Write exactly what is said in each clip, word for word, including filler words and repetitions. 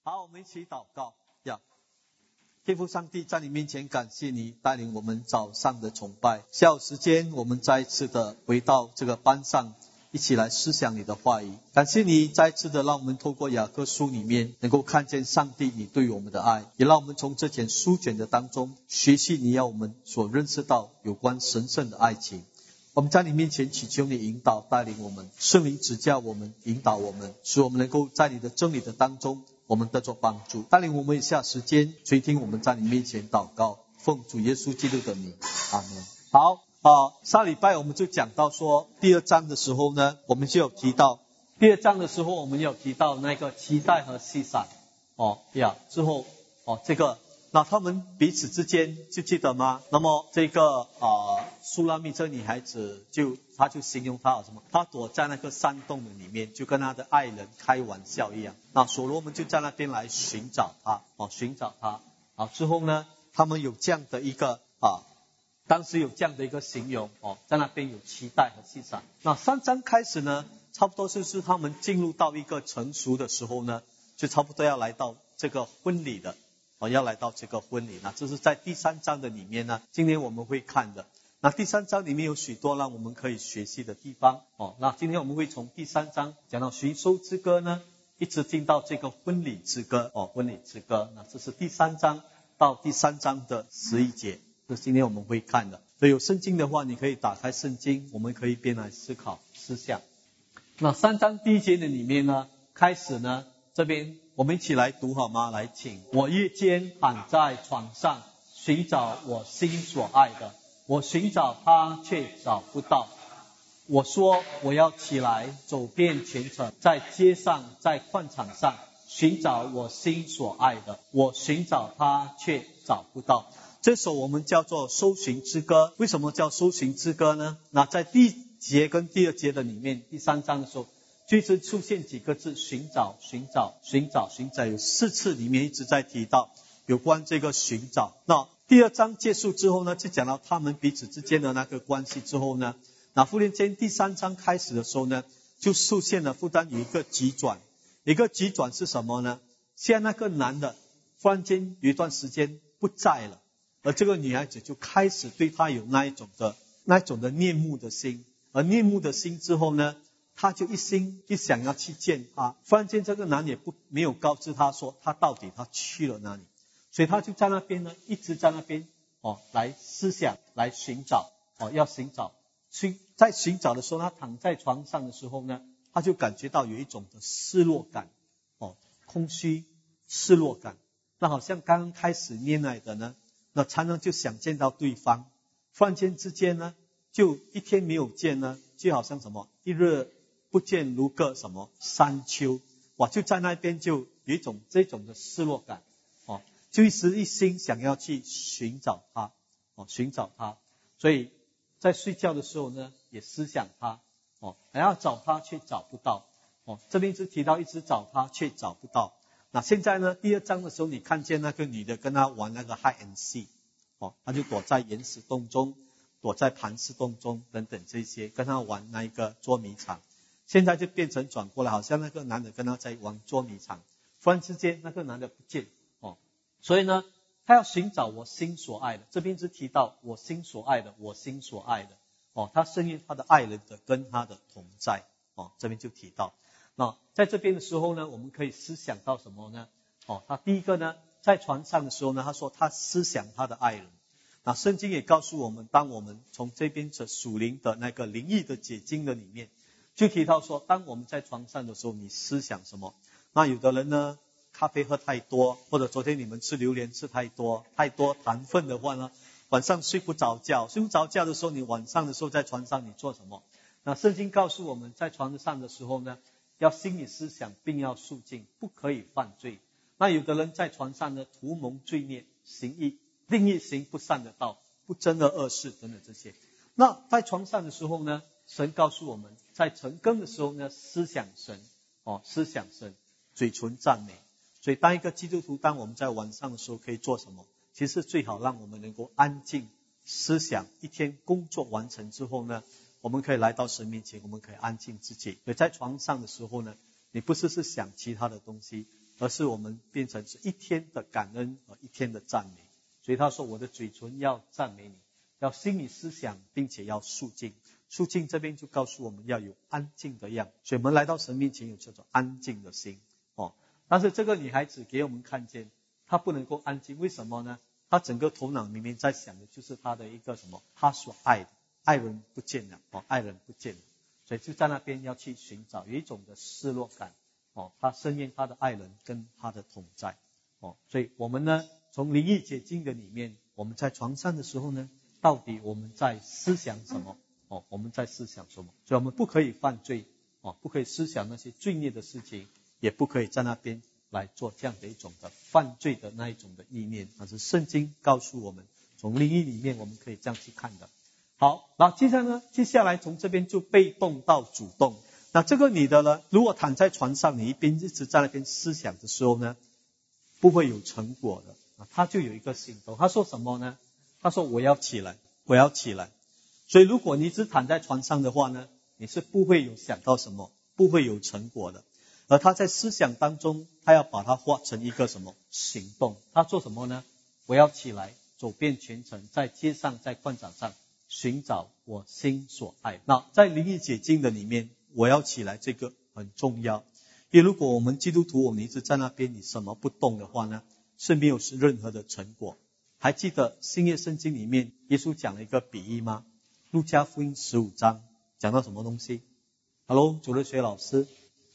好，我们一起祷告呀。天父上帝，在你面前感谢你带领我们早上的崇拜，下午时间我们再一次的回到这个班上，一起来思想你的话语。感谢你再次的让我们透过雅各书里面能够看见上帝你对我们的爱，也让我们从这卷书卷的当中学习你要我们所认识到有关神圣的爱情。我们在你面前祈求你引导带领我们，圣灵指教我们，引导我们，使我们能够在你的真理的当中我们得着帮助，带领我们一下时间垂听我们在你面前祷告，奉主耶稣基督的名，阿们。好啊，上礼拜我们就讲到说第二章的时候呢，我们就有提到第二章的时候我们有提到那个期待和稀散哦呀，之后哦这个那他们彼此之间就记得吗？那么这个啊苏拉密这个女孩子就她就形容她有什么？她躲在那个山洞的里面，就跟她的爱人开玩笑一样。那所罗门就在那边来寻找她，哦，寻找她。啊，之后呢，他们有这样的一个啊，当时有这样的一个形容哦，在那边有期待和稀散。那三章开始呢，差不多就是他们进入到一个成熟的时候呢，就差不多要来到这个婚礼的。哦，要来到这个婚礼，那这是在第三章的里面呢，今天我们会看的。那第三章里面有许多让我们可以学习的地方哦。那今天我们会从第三章讲到寻收之歌呢，一直进到这个婚礼之歌哦，婚礼之歌。那这是第三章到第三章的十一节，这是今天我们会看的。所以有圣经的话，你可以打开圣经，我们可以边来思考思想。那三章第一节的里面呢，开始呢，这边我们一起来读好吗？来，请。我夜间躺在床上，寻找我心所爱的，我寻找他却找不到。我说我要起来，走遍全城，在街上，在矿场上，寻找我心所爱的，我寻找他却找不到。这首我们叫做搜寻之歌。为什么叫搜寻之歌呢？那在第一节跟第二节的里面，第三章的时候就一直出现几个字，寻找寻找寻找寻找，有四次里面一直在提到有关这个寻找。那第二章结束之后呢，就讲到他们彼此之间的那个关系之后呢，那忽然间第三章开始的时候呢，就出现了忽然有一个急转。一个急转是什么呢？现在那个男的忽然间有一段时间不在了，而这个女孩子就开始对他有那一种的那一种的念慕的心，而念慕的心之后呢，他就一心一想要去见他。忽然间这个男也不没有告知他说他到底他去了哪里，所以他就在那边呢，一直在那边哦来思想来寻找哦要寻找。寻在寻找的时候，他躺在床上的时候呢，他就感觉到有一种的失落感哦，空虚失落感。那好像刚刚开始恋爱的呢，那常常就想见到对方，忽然间之间呢，就一天没有见呢，就好像什么一日不见如隔什么三秋，哇，就在那边就有一种这种的失落感哦，就一时一心想要去寻找他哦，寻找他，所以在睡觉的时候呢，也思想他哦，还要找他却找不到哦。这边是提到一直找他却找不到。那现在呢，第二章的时候，你看见那个女的跟他玩那个 hide and seek 哦，他就躲在岩石洞中，躲在磐石洞中等等这些，跟他玩那一个捉迷藏。现在就变成转过来，好像那个男的跟他在玩捉迷藏，忽然之间那个男的不见哦，所以呢，他要寻找我心所爱的。这边是提到我心所爱的，我心所爱的哦，他深愿他的爱人的跟他的同在哦，这边就提到。那在这边的时候呢，我们可以思想到什么呢？哦，他第一个呢，在床上的时候呢，他说他思想他的爱人。那圣经也告诉我们，当我们从这边的属灵的那个灵异的解经的里面，就提到说，当我们在床上的时候，你思想什么？那有的人呢，咖啡喝太多，或者昨天你们吃榴莲吃太多，太多糖分的话呢，晚上睡不着觉，睡不着觉的时候，你晚上的时候在床上你做什么？那圣经告诉我们在床上的时候呢，要心理思想，并要肃静，不可以犯罪。那有的人在床上呢，图谋罪孽，行义另一行不善的道，不争的恶事等等这些。那在床上的时候呢，神告诉我们，在晨更的时候呢，思想神哦，思想神，嘴唇赞美。所以当一个基督徒，当我们在晚上的时候可以做什么？其实最好让我们能够安静思想，一天工作完成之后呢，我们可以来到神面前，我们可以安静自己。所以在床上的时候呢，你不是是想其他的东西， 而是我们变成是一天的感恩和一天的赞美。所以他说我的嘴唇要赞美你，要心里思想，并且要肃静。肃静这边就告诉我们要有安静的样，所以我们来到神面前有叫做安静的心哦。但是这个女孩子给我们看见，她不能够安静，为什么呢？她整个头脑里面在想的就是她的一个什么，她所爱的爱人不见了哦，爱人不见了，所以就在那边要去寻找，有一种的失落感哦。她深愿她的爱人跟她的同在哦。所以我们呢，从灵意解经的里面，我们在床上的时候呢，到底我们在思想什么？哦，我们在思想什么？所以我们不可以犯罪哦，不可以思想那些罪孽的事情，也不可以在那边来做这样的一种的犯罪的那一种的意念。但是圣经告诉我们，从灵意里面我们可以这样去看的。好，然后接下来呢，接下来从这边就被动到主动。那这个女的呢，如果躺在床上，你一边一直在那边思想的时候呢，不会有成果的。她就有一个行动，她说什么呢？她说我要起来，我要起来。所以如果你只躺在床上的话呢，你是不会有想到什么，不会有成果的。而他在思想当中，他要把它化成一个什么行动。他做什么呢？我要起来，走遍全城，在街上，在广场上寻找我心所爱。那在灵意解经的里面，我要起来这个很重要。因为如果我们基督徒我们一直在那边，你什么不动的话呢，是没有是任何的成果。还记得新约圣经里面耶稣讲了一个比喻吗？路加福音十五章讲到什么东西？ Hello， 主日学老师。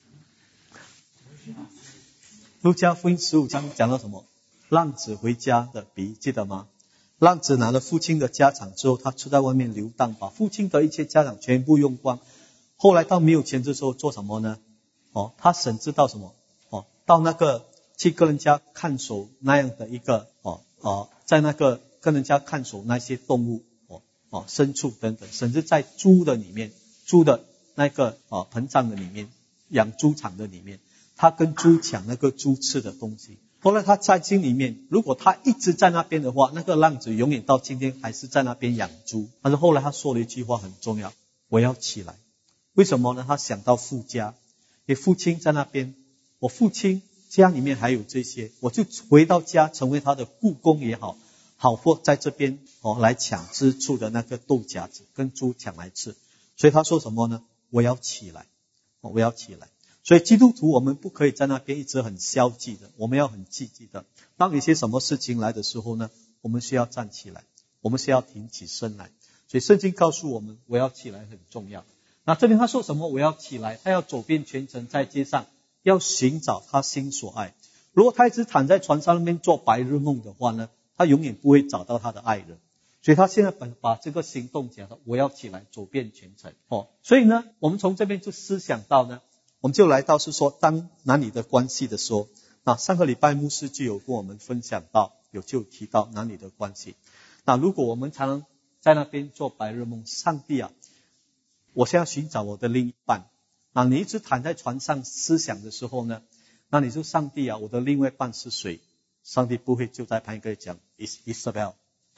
路加福音十五章讲到什么？浪子回家的比喻，记得吗？浪子拿了父亲的家产之后，他出在外面流荡，把父亲的一切家产全部用光。后来到没有钱的时候做什么呢？哦，他甚至到什么？哦，到那个去跟人家看守那样的一个哦哦，在那个跟人家看守那些动物。哦，牲畜等等，甚至在猪的里面，猪的那个哦膨胀的里面，养猪场的里面，他跟猪抢那个猪吃的东西。后来他在心里面，如果他一直在那边的话，那个浪子永远到今天还是在那边养猪。但是后来他说了一句话很重要，我要起来。为什么呢？他想到父家，你父亲在那边，我父亲家里面还有这些，我就回到家成为他的雇工也好，好或在这边哦来抢支出的那个豆荚子，跟猪抢来吃。所以他说什么呢？我要起来，哦，我要起来。所以基督徒我们不可以在那边一直很消极的，我们要很积极的。当有些什么事情来的时候呢，我们需要站起来，我们需要挺起身来。所以圣经告诉我们，我要起来很重要。那这边他说什么？我要起来，他要走遍全城，在街上要寻找他心所爱。如果他一直躺在床上那边做白日梦的话呢，他永远不会找到他的爱人。所以他现在把把这个行动讲到，我要起来走遍全城哦。所以呢，我们从这边就思想到呢，我们就来到是说当男女的关系的时候，那上个礼拜牧师就有跟我们分享到，有就提到男女的关系。那如果我们常常在那边做白日梦，上帝啊，我现在寻找我的另一半。那你一直躺在床上思想的时候呢，那你说上帝啊，我的另外一半是谁？上帝不会就在旁边跟你讲 Isabel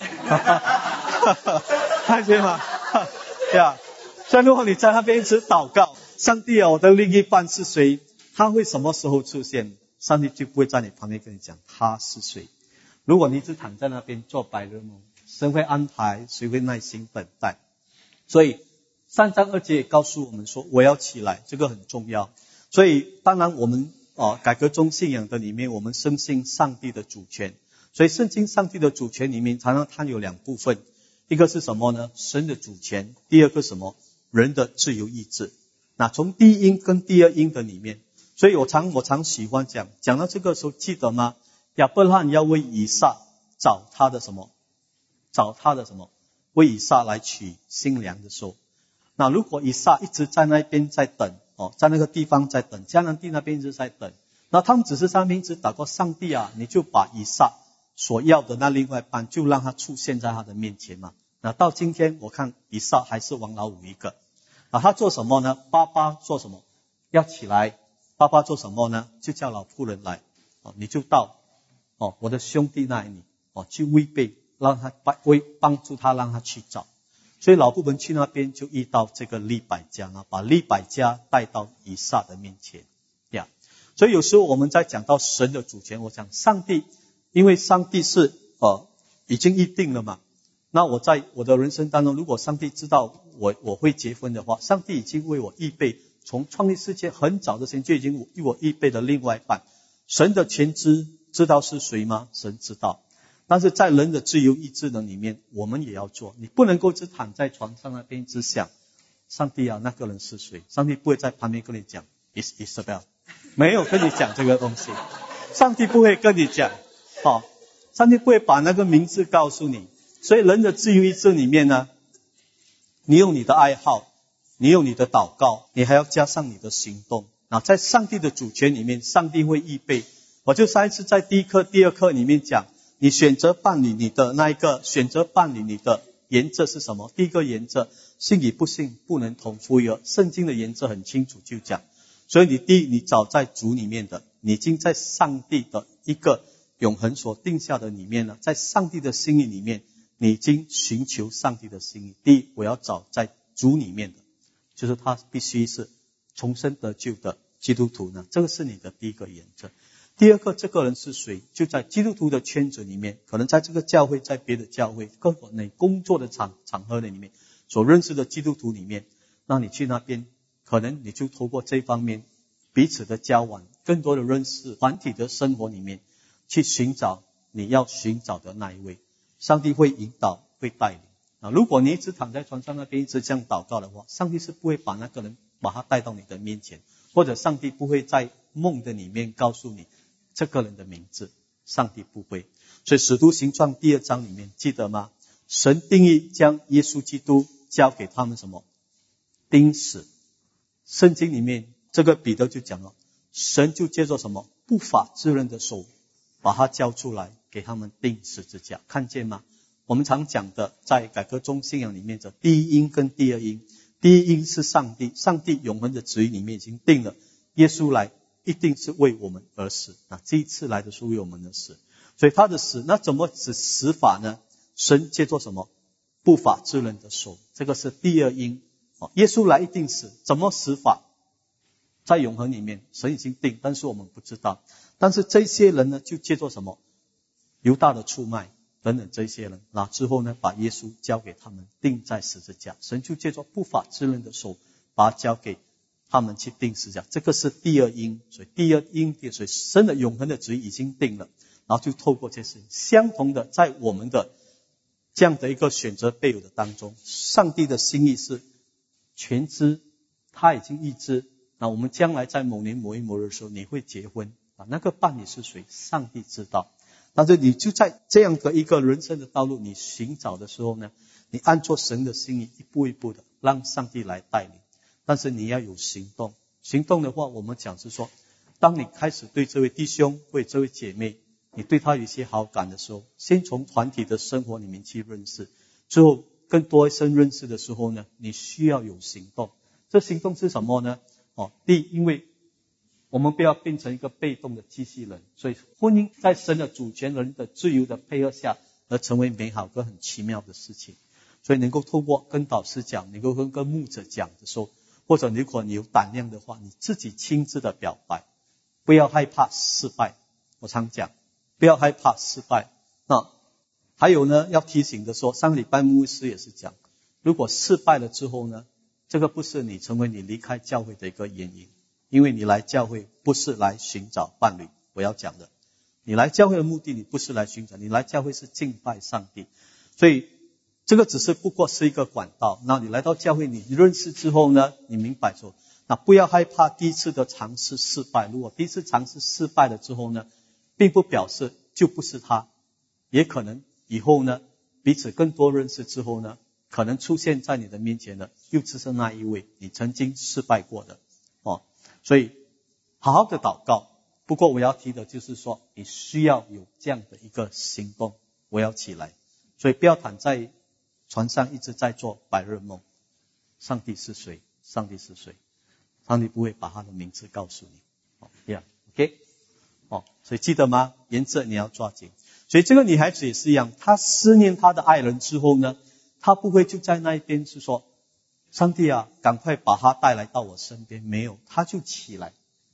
看见吗？对啊，所以如果你在那边一直祷告，上帝啊，我的另一半是谁？他会什么时候出现？上帝就不会在你旁边跟你讲他是谁。如果你一直躺在那边做白日梦，神会安排，谁会耐心等待？所以三章二节也告诉我们说，我要起来，这个很重要。所以当然我们哦，改革宗信仰的里面，我们深信上帝的主权。所以圣经上帝的主权里面，常常它有两部分，一个是什么呢？神的主权。第二个什么？人的自由意志。那从第一因跟第二因的里面，所以我常我常喜欢讲，讲到这个时候记得吗？亚伯拉罕要为以撒找他的什么？找他的什么？为以撒来娶新娘的时候，那如果以撒一直在那边在等哦，在那个地方在等，迦南地那边一直在等，那他们只是上面一直祷告，上帝啊，你就把以撒所要的那另外一半就让他出现在他的面前嘛。那到今天我看以撒还是王老五一个。啊，他做什么呢？爸爸做什么？要起来。爸爸做什么呢？就叫老妇人来，哦，你就到哦我的兄弟那里，哦去违背，让他为帮助他，让他去找。所以老妇人去那边就遇到这个利百加呢，把利百加带到以撒的面前呀。 所以有时候我们在讲到神的主权，我讲上帝，因为上帝是呃已经预定了嘛。那我在我的人生当中，如果上帝知道我我会结婚的话，上帝已经为我预备，从创立世界很早的时间就已经为我预备了另外一半。神的全知知道是谁吗？神知道。但是在人的自由意志的里面，我们也要做。你不能够只躺在床上那边只想上帝啊，那个人是谁？上帝不会在旁边跟你讲 Is Isabel， 没有跟你讲这个东西。上帝不会跟你讲，哦，上帝不会把那个名字告诉你。所以人的自由意志里面呢，你有你的爱好，你有你的祷告，你还要加上你的行动。那在上帝的主权里面，上帝会预备。我就上一次在第一课、第二课里面讲，你选择伴侣，你的那一个选择伴侣，你的原则是什么？第一个原则，信与不信不能同父异母。圣经的原则很清楚，就讲，所以你第一，你找在主里面的，你已经在上帝的一个永恒所定下的里面了，在上帝的心意里面，你已经寻求上帝的心意。第一，我要找在主里面的，就是他必须是重生得救的基督徒呢，这个是你的第一个原则。第二个，这个人是谁？就在基督徒的圈子里面，可能在这个教会，在别的教会，各个你工作的场场合里面所认识的基督徒里面，那你去那边，可能你就透过这方面彼此的交往，更多的认识，团体的生活里面去寻找你要寻找的那一位。上帝会引导，会带领啊！如果你一直躺在床上那边一直这样祷告的话，上帝是不会把那个人把他带到你的面前，或者上帝不会在梦的里面告诉你这个人的名字，上帝不会。所以使徒行传第二章里面记得吗？神定义将耶稣基督交给他们什么？钉死。圣经里面这个彼得就讲了，神就借着什么？不法之人的手把他交出来，给他们钉十字架。看见吗？我们常讲的在改革宗信仰里面的第一因跟第二因，第一因是上帝，上帝永恒的旨意里面已经定了，耶稣来一定是为我们而死，那这一次来的是为我们而死。所以他的死，那怎么死死法呢？神借作什么？不法之人的手，这个是第二因。耶稣来一定死，怎么死法？在永恒里面神已经定，但是我们不知道。但是这些人呢，就借作什么？犹大的出卖等等这些人，那之后呢，把耶稣交给他们，钉在十字架。神就借作不法之人的手，把他交给他们去钉十字架。这个是第二因。所以第二因，所以神的永恒的旨意已经定了，然后就透过这些事情。相同的，在我们的这样的一个选择配偶的当中，上帝的心意是全知，他已经预知。那我们将来在某年某月某日的时候，你会结婚啊？那个伴侣是谁？上帝知道。但是你就在这样的一个人生的道路，你寻找的时候呢，你按照神的心意，一步一步的让上帝来带领。但是你要有行动。行动的话，我们讲是说，当你开始对这位弟兄或这位姐妹，你对他有一些好感的时候，先从团体的生活里面去认识，之后更多深认识的时候呢，你需要有行动。这行动是什么呢？哦，第一，因为我们不要变成一个被动的机器人，所以婚姻在神的主权人的自由的配合下，而成为美好跟很奇妙的事情。所以能够透过跟导师讲，能够跟跟牧者讲的时候，或者如果你有胆量的话，你自己亲自的表白，不要害怕失败。我常讲，不要害怕失败。那还有呢，要提醒的说，上个礼拜牧师也是讲，如果失败了之后呢，这个不是你成为你离开教会的一个原因，因为你来教会不是来寻找伴侣。我要讲的，你来教会的目的，你不是来寻找，你来教会是敬拜上帝。所以这个只是不过是一个管道。那你来到教会，你认识之后呢，你明白说，那不要害怕第一次的尝试失败。如果第一次尝试失败了之后呢，并不表示就不是他，也可能以后呢，彼此更多认识之后呢，可能出现在你的面前的又只是那一位你曾经失败过的哦。所以好好的祷告。不过我要提的就是说，你需要有这样的一个行动，我要起来。所以不要躺在船上一直在做白日梦。上帝是谁？上帝是谁？上帝不会把他的名字告诉你。哦 yeah, OK 哦，所以记得吗？原则你要抓紧。所以这个女孩子也是一样，她思念她的爱人之后呢，她不会就在那一边是说，上帝啊，赶快把他带来到我身边。没有，她就起来，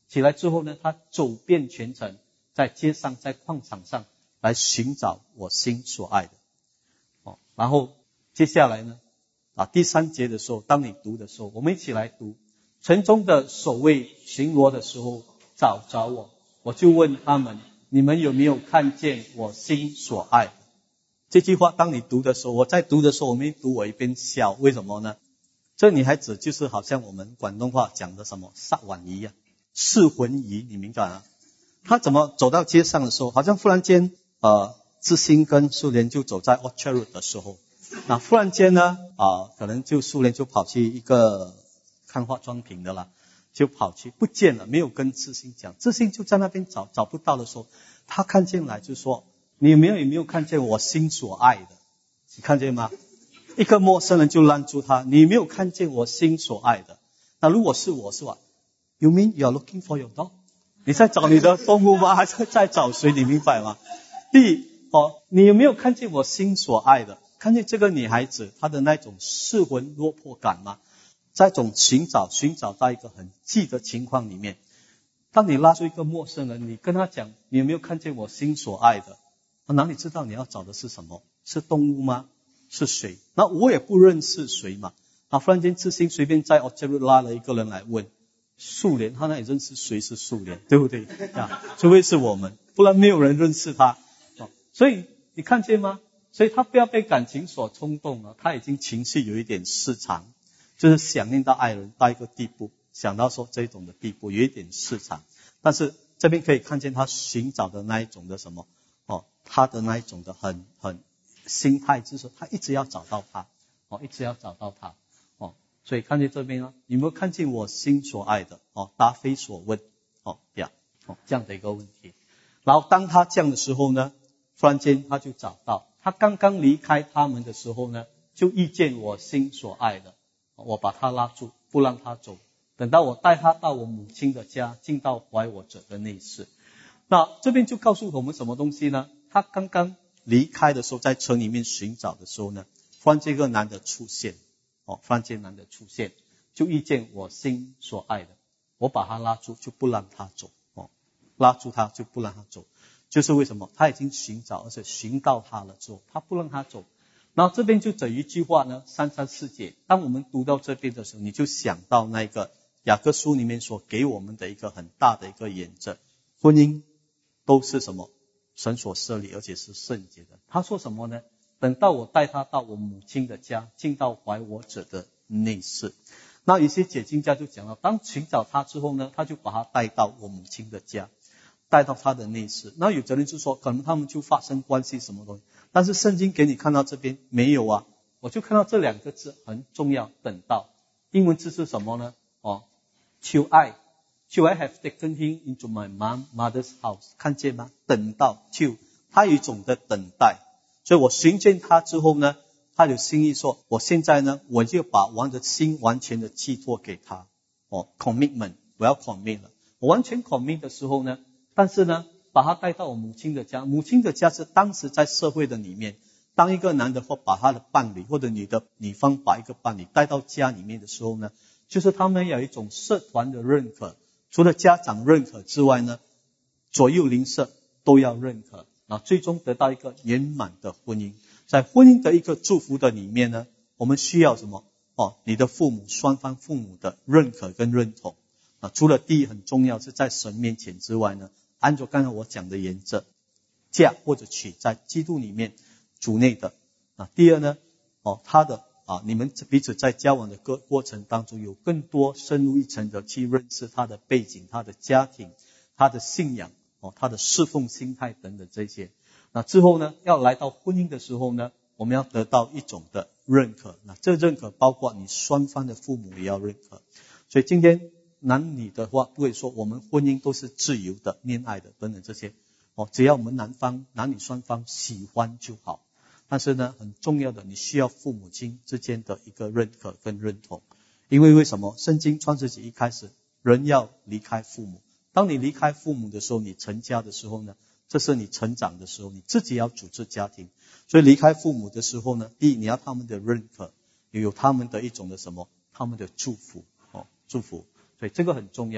起来之后呢，他走遍全城，在街上在矿场上来寻找我心所爱的。哦，然后接下来呢啊第三节的时候，当你读的时候，我们一起来读。城中的守卫巡逻的时候找着我，我就问他们，你们有没有看见我心所爱的？这句话当你读的时候，我在读的时候，我们一读我一边笑，为什么呢？这女孩子就是好像我们广东话讲的什么撒碗仪啊，噬魂仪，你明白吗？她怎么走到街上的时候，好像忽然间呃，知心跟素莲就走在 Orchard Road 的时候，那忽然间呢啊、呃，可能就素莲就跑去一个看化妆品的啦，就跑去不见了，没有跟知心讲，知心就在那边找找不到的时候，他看见来就说，你有没有有没有看见我心所爱的？你看见吗？一个陌生人就拦住他，你有没有看见我心所爱的？那如果是我是吧 You mean you are looking for your dog？ 你在找你的动物吗？还是在找谁？你明白吗？第一哦，你有没有看见我心所爱的？看见这个女孩子她的那种失魂落魄感吗？在这种寻找寻找在一个很急的情况里面，当你拉住一个陌生人，你跟他讲，你有没有看见我心所爱的？我哪里知道你要找的是什么？是动物吗？是谁？那我也不认识谁嘛。啊，忽然间知心随便在 Orchard 拉了一个人来问素莲，他那里认识谁是素莲，对不对啊？除非是我们，不然没有人认识他。哦，所以你看见吗？所以他不要被感情所冲动了，他已经情绪有一点失常，就是想念到爱人到一个地步，想到说这种的地步有一点失常。但是这边可以看见他寻找的那一种的什么哦，他的那一种的很很心态，就是说他一直要找到他哦，一直要找到他哦。所以看见这边呢，有没有看见我心所爱的哦？答非所问哦，这样哦这样的一个问题。然后当他这样的时候呢，忽然间他就找到，他刚刚离开他们的时候呢，就遇见我心所爱的，我把他拉住，不让他走。等到我带他到我母亲的家，进到怀我者的内室。那这边就告诉我们什么东西呢？他刚刚离开的时候，在城里面寻找的时候呢，忽然这个男的出现，哦，忽然这个男的出现，就遇见我心所爱的，我把他拉住，就不让他走，哦，拉住他就不让他走，就是为什么？他已经寻找，而且寻到他了之后，他不让他走。然后这边就整一句话呢，三三四节，当我们读到这边的时候，你就想到那个雅各书里面所给我们的一个很大的一个原则，婚姻都是什么？神所设立，而且是圣洁的。他说什么呢？等到我带他到我母亲的家，进到怀我者的内室。那有些解经家就讲了，当寻找他之后呢，他就把他带到我母亲的家，带到他的内室。那有的人就说，可能他们就发生关系什么东西，但是圣经给你看到这边没有啊。我就看到这两个字很重要，等到。英文字是什么呢？哦 till I till I have taken him into my mom mother's house， 看见吗？等到 till， 他有一种的等待。所以我寻见他之后呢，他有心意说，我现在呢，我就把我的心完全的寄托给他。哦 commitment， 我要 commit 了。我完全 commit 的时候呢，但是呢，把他带到我母亲的家。母亲的家是当时在社会的里面，当一个男的或把他的伴侣，或者女的女方把一个伴侣带到家里面的时候呢，就是他们有一种社团的认可，除了家长认可之外呢，左右邻舍都要认可，啊，最终得到一个圆满的婚姻。在婚姻的一个祝福的里面呢，我们需要什么？哦，你的父母双方父母的认可跟认同。啊，除了第一很重要是在神面前之外呢，按照刚才我讲的原则，嫁或者娶在基督里面主内的。啊，第二呢，哦，他的啊，你们彼此在交往的过过程当中，有更多深入一层的去认识他的背景、他的家庭、他的信仰、哦，他的侍奉心态等等这些。那之后呢，要来到婚姻的时候呢，我们要得到一种的认可。那这认可包括你双方的父母也要认可。所以今天男女的话，不会说我们婚姻都是自由的、恋爱的等等这些。哦，只要我们男方男女双方喜欢就好。但是呢，很重要的，你需要父母亲之间的一个认可跟认同。因为为什么？圣经创世纪一开始，人要离开父母。当你离开父母的时候，你成家的时候呢，这是你成长的时候，你自己要组织家庭。所以离开父母的时候呢，第一，你要他们的认可，也有他们的一种的什么，他们的祝福哦，祝福。所以这个很重要。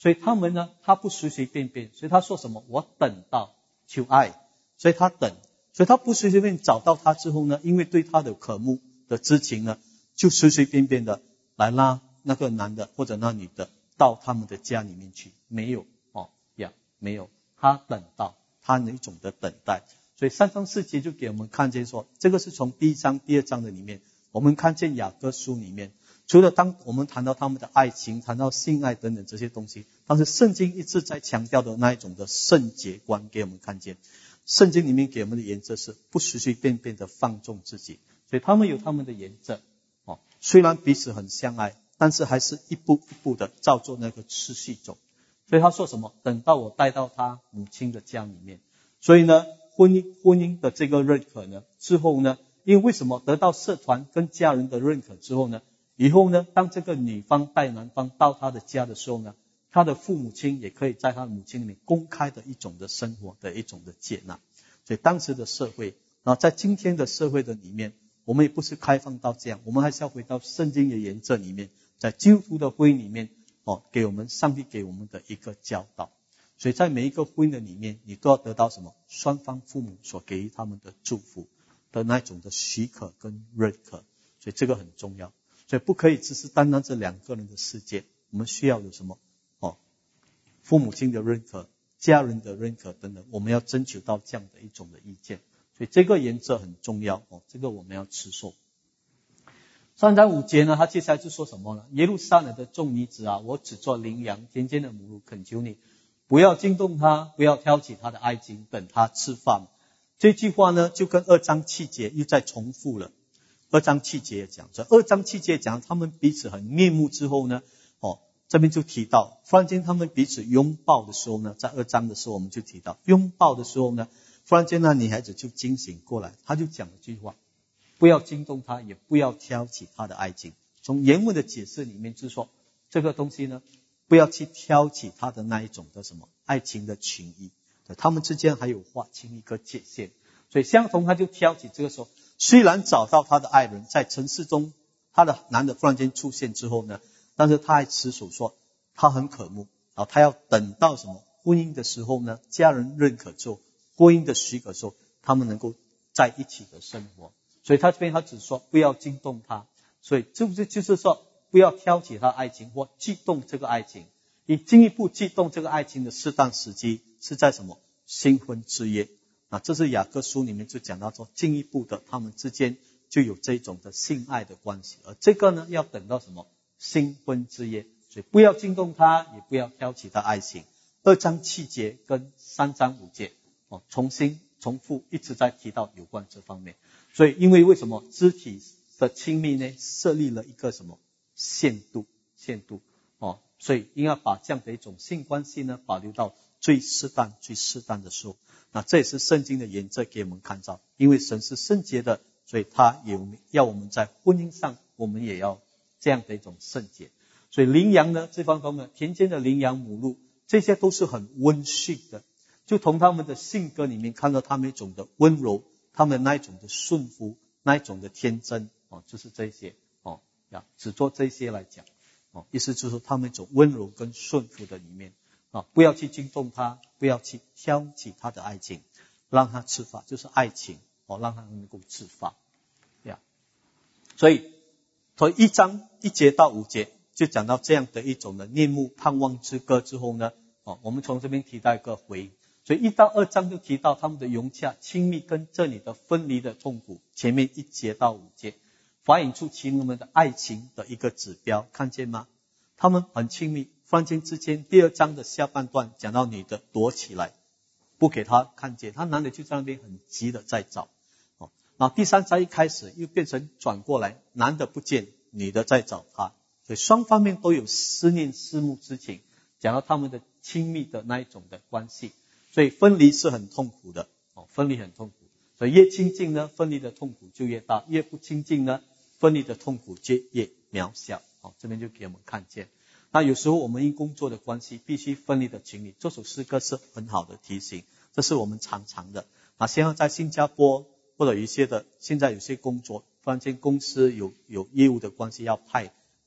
所以他们呢，他不随随便便，所以他说什么？我等到求爱，所以他等，所以他不随随便找到他之后呢，因为对他的渴慕的知情呢，就随随便便的来拉那个男的或者那女的到他们的家里面去，没有哦呀，没有，他等到他那种的等待。所以三章四节就给我们看见说，这个是从第一章第二章的里面，我们看见雅各书里面，除了当我们谈到他们的爱情，谈到性爱等等这些东西，但是圣经一直在强调的那一种的圣洁观给我们看见。圣经里面给我们的原则是不随随便便的放纵自己，所以他们有他们的原则哦，虽然彼此很相爱，但是还是一步一步的照做那个次序走。所以他说什么？等到我带到他母亲的家里面。所以呢，婚姻婚姻的这个认可呢，之后呢，因为为什么得到社团跟家人的认可之后呢，以后呢，当这个女方带男方到他的家的时候呢，他的父母亲也可以在他的母亲里面公开的一种的生活的一种的接纳。所以当时的社会，然后在今天的社会的里面，我们也不是开放到这样，我们还是要回到圣经的原则里面，在基督徒的婚姻里面哦，给我们上帝给我们的一个教导。所以在每一个婚姻的里面，你都要得到什么？双方父母所给予他们的祝福的那种的许可跟认可，所以这个很重要。所以不可以只是单单这两个人的世界，我们需要有什么？哦，父母亲的认可、家人的认可等等，我们要争取到这样的一种的意见。所以这个原则很重要哦，这个我们要持守。三章五节呢，他接下来就说什么呢？耶路撒冷的众女子啊，我只做羚羊，田间的母鹿，恳求你不要惊动他，不要挑起他的爱情，等他吃饭。这句话呢，就跟二章七节又再重复了。二章七节也讲，这二章七节讲他们彼此很面目之后呢，哦，这边就提到，忽然间他们彼此拥抱的时候呢，在二章的时候我们就提到，拥抱的时候呢，忽然间那女孩子就惊醒过来，她就讲了句话，不要惊动他，也不要挑起他的爱情。从原文的解释里面就是说，这个东西呢，不要去挑起他的那一种的什么爱情的情谊，他们之间还有划清一个界限。所以相同他就挑起，这个时候虽然找到他的爱人，在城市中他的男的忽然间出现之后呢，但是他还持守说他很渴慕，然后他要等到什么婚姻的时候呢，家人认可之后，婚姻的许可之后，他们能够在一起的生活。所以他这边他只说不要惊动他，所以这不是就是说不要挑起他爱情或激动这个爱情。以进一步激动这个爱情的适当时机是在什么？新婚之夜。那这是雅各书里面就讲到说，进一步的他们之间就有这种的性爱的关系，而这个呢要等到什么？新婚之夜。所以不要惊动他，也不要挑起他爱情。二章七节跟三章五节哦，重新重复一直在提到有关这方面。所以因为为什么肢体的亲密呢，设立了一个什么限度限度哦，所以应该把这样的一种性关系呢保留到最适当最适当的时候。那这也是圣经的原则给我们看到，因为神是圣洁的，所以他也要我们在婚姻上我们也要这样的一种圣洁。所以羚羊呢这方面呢，田间的羚羊母鹿，这些都是很温驯的，就从他们的性格里面看到他们一种的温柔，他们那一种的顺服，那一种的天真哦，就是这些哦呀，只做这些来讲哦，意思就是说他们一种温柔跟顺服的里面啊，不要去惊动他，不要去挑起他的爱情，让他吃发，就是爱情哦，让他能够吃发呀。所以从一章一节到五节就讲到这样的一种的念慕盼望之歌之后呢，哦，我们从这边提到一个回应。所以一到二章就提到他们的融洽亲密跟这里的分离的痛苦，前面一节到五节反映出其他们的爱情的一个指标，看见吗？他们很亲密，忽然间之间，第二章的下半段讲到女的躲起来不给他看见，他男的就在那边很急的在找哦，然后第三章一开始又变成转过来，男的不见，女的在找他，所以双方面都有思念思慕之情，讲到他们的亲密的那一种的关系。所以分离是很痛苦的哦，分离很痛苦。所以越亲近呢，分离的痛苦就越大；越不亲近呢，分离的痛苦就越渺小。哦，这边就给我们看见。那有时候我们因工作的关系必须分离的情侣，这首诗歌是很好的提醒，这是我们常常的。那现在在新加坡或者有一些的，现在有些工作，忽然间公司有有业务的关系要派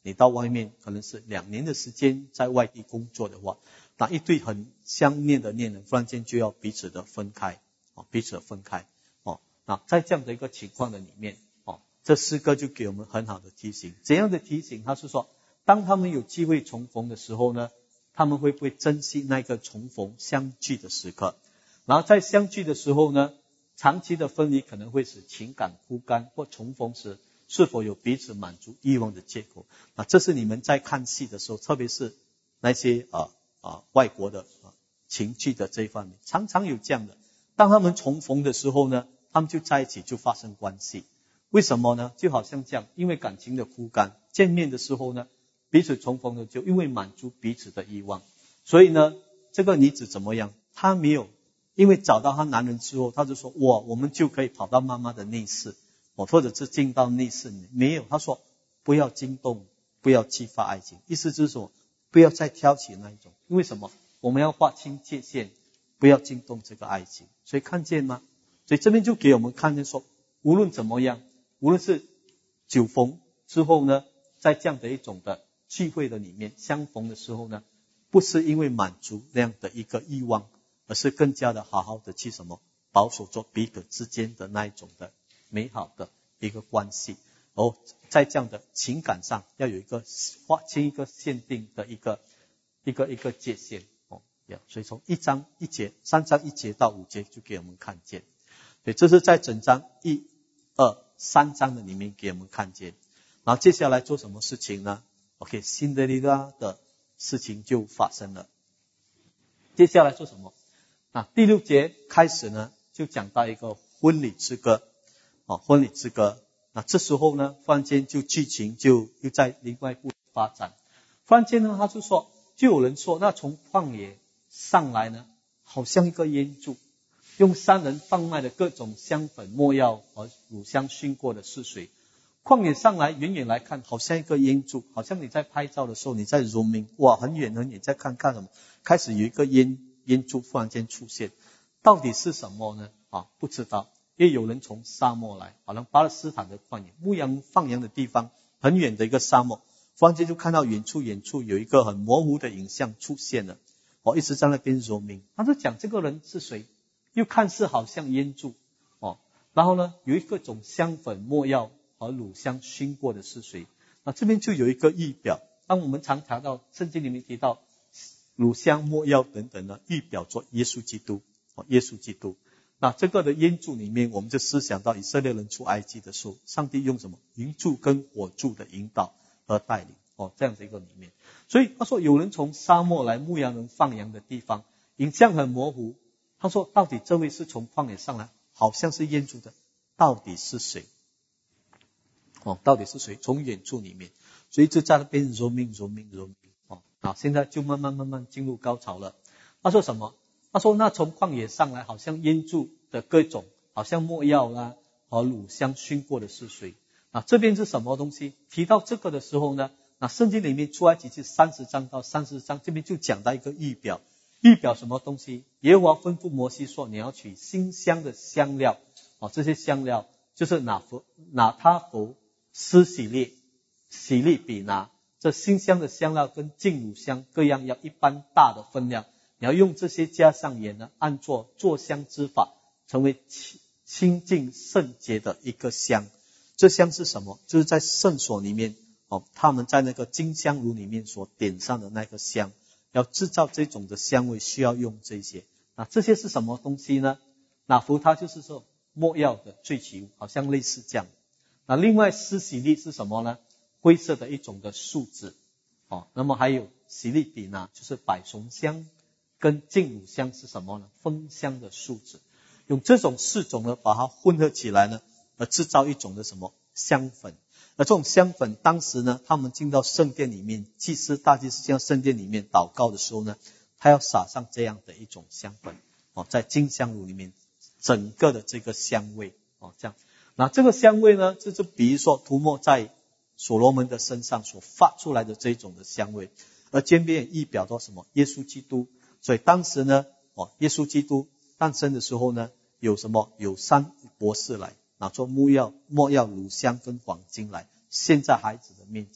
你到外面可能是两年的时间在外地工作的话，那一对很相恋的恋人忽然间就要彼此的分开，哦，彼此的分开，哦，那在这样的一个情况的里面，哦，这诗歌就给我们很好的提醒。怎样的提醒？他是说，当他们有机会重逢的时候呢，他们会不会珍惜那个重逢相聚的时刻？然后在相聚的时候呢，长期的分离可能会使情感枯干，或重逢时是否有彼此满足欲望的借口？啊，这是你们在看戏的时候，特别是那些啊啊外国的啊情剧的这一方面，常常有这样的。当他们重逢的时候呢，他们就在一起，就发生关系。为什么呢？就好像这样，因为感情的枯干，见面的时候呢，彼此重逢的就因为满足彼此的欲望，所以呢，这个女子怎么样？她没有。因为找到她男人之后，她就说哇，我们就可以跑到妈妈的内室，或者是进到内室里面。没有，她说不要惊动，不要激发爱情，意思就是说不要再挑起那一种。因为什么？我们要划清界限，不要惊动这个爱情。所以看见吗？所以这边就给我们看见说，无论怎么样，无论是久逢之后呢，在这样的一种的聚会的里面相逢的时候呢，不是因为满足那样的一个欲望，而是更加的好好的去什么保守着彼此之间的那一种的美好的一个关系。哦，在这样的情感上要有一个划清一个限定的一个一个一个界限。哦，所以从一章一节三章一节到五节就给我们看见。对，这是在整章一二三章的里面给我们看见。然后接下来做什么事情呢？ OK， 辛德利拉的事情就发生了。接下来做什么？啊，第六节开始呢，就讲到一个婚礼之歌，哦，婚礼之歌。那这时候呢，忽然间就剧情就又在另外一步发展。忽然间呢，他就说，就有人说，那从旷野上来呢，好像一个烟柱，用三人贩卖的各种香粉、没药和乳香熏过的是水。旷野上来，远远来看，好像一个烟柱，好像你在拍照的时候，你在 zooming， 哇，很远很远，再看看什么，开始有一个烟。烟柱忽然间出现，到底是什么呢？啊，不知道。也有人从沙漠来，好像巴勒斯坦的旷野，牧羊放羊的地方，很远的一个沙漠，忽然间就看到远处远处有一个很模糊的影像出现了。我一直在那边说明，他就讲这个人是谁，又看似好像烟柱哦，然后呢，有一个种香粉、没药和乳香熏过的是谁？那这边就有一个预表。当我们常谈到圣经里面提到乳香、没药等等呢，预表作耶稣基督，耶稣基督。那这个的烟柱里面，我们就思想到以色列人出埃及的时候，上帝用什么云柱跟火柱的引导和带领，哦，这样的一个里面。所以他说，有人从沙漠来，牧羊人放羊的地方，影像很模糊。他说，到底这位是从旷野上来，好像是烟柱的，到底是谁？哦，到底是谁？从远处里面，所以就在那边 zooming zooming zooming。哦，好，现在就慢慢慢慢进入高潮了。他说什么？他说那从旷野上来，好像烟柱的各种，好像没药啦和乳香熏过的是谁？啊，这边是什么东西？提到这个的时候呢，那圣经里面出埃及记三十章到三十章，这边就讲到一个预表，预表什么东西？耶和华吩咐摩西说，你要取馨香的香料，哦，这些香料就是拿弗拿他弗、施洗列、洗利比拿。这馨香的香料跟净乳香各样要一般大的分量，你要用这些加上盐呢，按做做香之法，成为清净圣洁的一个香。这香是什么？就是在圣所里面哦，他们在那个金香炉里面所点上的那个香，要制造这种的香味需要用这些。那这些是什么东西呢？那福它就是说没药的醉起物，好像类似这样。那另外施洗利是什么呢？灰色的一种的树脂，哦，那么还有洗利比拿，就是百松香，跟净乳香是什么呢？蜂香的树脂，用这种四种呢，把它混合起来呢，而制造一种的什么香粉。而这种香粉，当时呢，他们进到圣殿里面，祭司大祭司进到圣殿里面祷告的时候呢，他要撒上这样的一种香粉，哦，在金香炉里面，整个的这个香味，哦，这样。那这个香味呢，就是比如说涂抹在所罗门的身上所发出来的这种的香味，而肩边也表到什么？耶稣基督。所以当时呢，哦，耶稣基督诞生的时候呢，有什么？有三博士来拿出没药、没药、乳香跟黄金来，献在孩子的面前。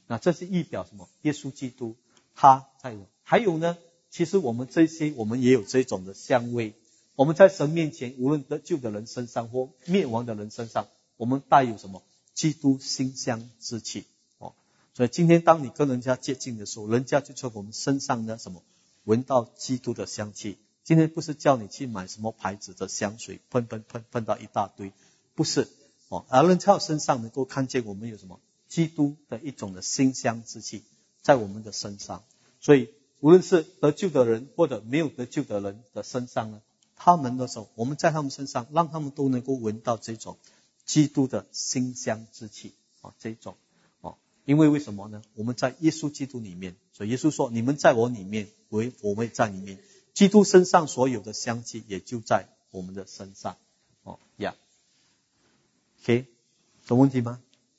那这是预表什么？耶稣基督他在我。还有呢，其实我们这些我们也有这种的香味，我们在神面前，无论得救的人身上或灭亡的人身上，我们带有什么？基督馨香之气哦。所以今天当你跟人家接近的时候，人家就从我们身上呢什么闻到基督的香气。今天不是叫你去买什么牌子的香水，喷喷喷喷到一大堆，不是哦，而人在身上能够看见我们有什么基督的一种的馨香之气在我们的身上。所以无论是得救的人或者没有得救的人的身上呢，他们的时候，我们在他们身上，让他们都能够闻到这种基督的馨香之气啊，这种哦，因为为什么呢？我们在耶稣基督里面，所以耶稣说：“你们在我里面，我我会在里面。”基督身上所有的香气，也就在我们的身上。哦呀 ，OK， 有问题吗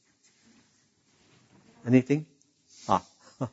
？Anything？ 啊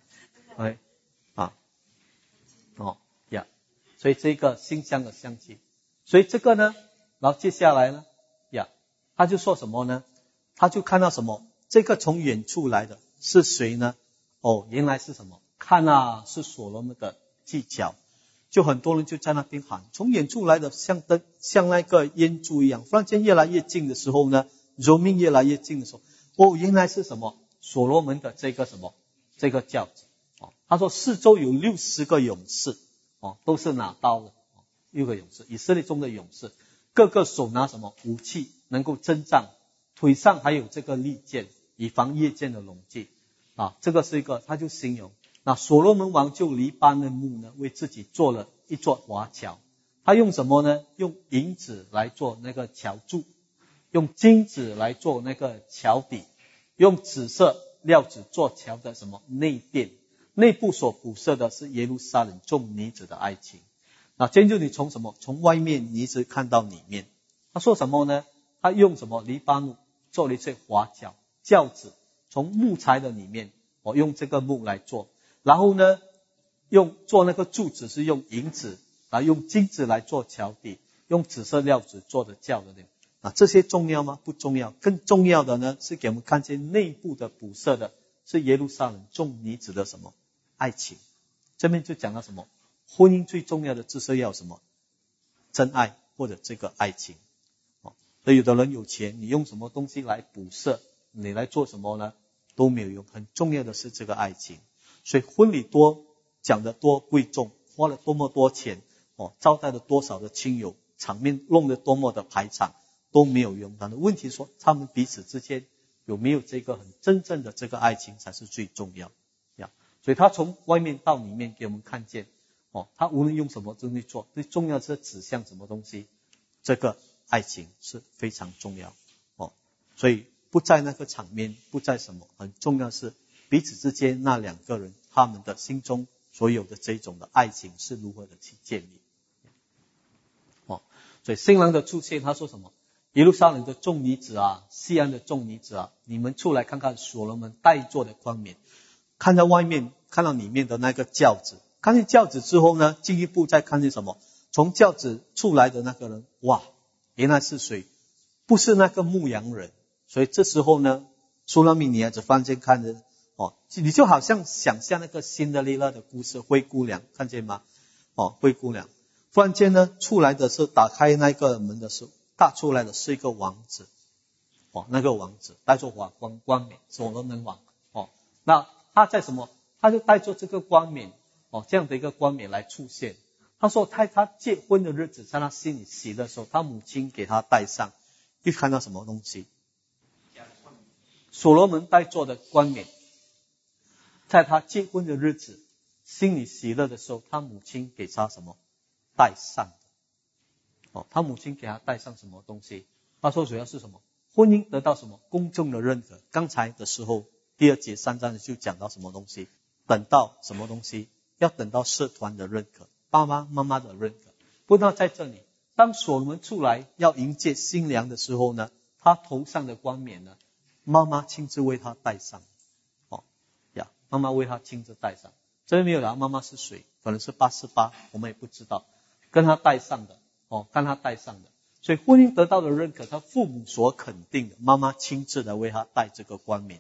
，OK， 啊，哦呀，所以这个馨香的香气，所以这个呢，然后接下来呢，呀，他就说什么呢？他就看到什么？这个从远处来的是谁呢？哦，原来是什么？看啊，是所罗门的技巧。就很多人就在那边喊，从远处来的像灯，像那个烟柱一样。忽然间越来越近的时候呢，荣命越来越近的时候，哦，原来是什么？所罗门的这个什么？这个轿子。哦，他说四周有六十个勇士，哦，都是拿刀的，哦，六个勇士，以色列中的勇士，个个手拿什么武器，能够征战，腿上还有这个利剑，以防夜间的笼骑。啊，这个是一个，他就形容。那所罗门王就黎巴嫩木呢，为自己做了一座华桥。他用什么呢？用银子来做那个桥柱，用金子来做那个桥底，用紫色料子做桥的什么内殿。内部所补设的是耶路撒冷众女子的爱情。那今天就你从什么？从外面你一直看到里面。他说什么呢？他用什么黎巴嫩做了一些华桥轿子，从木材的里面，我用这个木来做。然后呢，用做那个柱子是用银子，然后用金子来做桥底，用紫色料子做的轿的那啊，这些重要吗？不重要。更重要的呢，是给我们看见内部的补设的是耶路撒冷众女子的什么爱情。这边就讲到什么？婚姻最重要的就是要什么？真爱或者这个爱情。哦，所以有的人有钱，你用什么东西来补设，你来做什么呢？都没有用。很重要的是这个爱情。所以婚礼多讲得多贵重，花了多么多钱哦，招待了多少的亲友，场面弄得多么的排场，都没有用。但是问题说，他们彼此之间有没有这个很真正的这个爱情才是最重要呀。所以他从外面到里面给我们看见哦，他无论用什么东西做，最重要是指向什么东西，这个爱情是非常重要哦。所以不在那个场面，不在什么，很重要是彼此之间那两个人，他们的心中所有的这种的爱情是如何的去建立。哦，所以新郎的出现，他说什么？耶路撒冷的众女子啊，西安的众女子啊，你们出来看看所罗门戴座的冠冕，看到外面，看到里面的那个轿子，看见轿子之后呢，进一步再看见什么？从轿子出来的那个人，哇，原来是谁？不是那个牧羊人。所以这时候呢，苏拉米女孩子翻间看着。哦，你就好像想象那个辛德雷拉的故事，灰姑娘，看见吗？哦，灰姑娘，忽然间呢，出来的是打开那个门的时候，大出来的是一个王子，哦，那个王子带着华冠冠冕，所罗门王，哦，那他在什么？他就带着这个冠冕，哦，这样的一个冠冕来出现。他说他他结婚的日子，在他心里喜的时候，他母亲给他戴上，又看到什么东西？所罗门戴着的冠冕。在他结婚的日子，心里喜乐的时候，他母亲给他什么戴上的？哦，他母亲给他戴上什么东西？他说主要是什么？婚姻得到什么公众的认可？刚才的时候，第二节三章就讲到什么东西？等到什么东西？要等到社团的认可，爸爸妈妈的认可。不知道在这里，当所罗门出来要迎接新娘的时候呢，他头上的冠冕呢，妈妈亲自为他戴上。妈妈为他亲自戴上，这边没有讲妈妈是谁，可能是八十八，我们也不知道，跟他戴上的哦，跟他戴上的，所以婚姻得到的认可，他父母所肯定的，妈妈亲自的为他戴这个冠冕，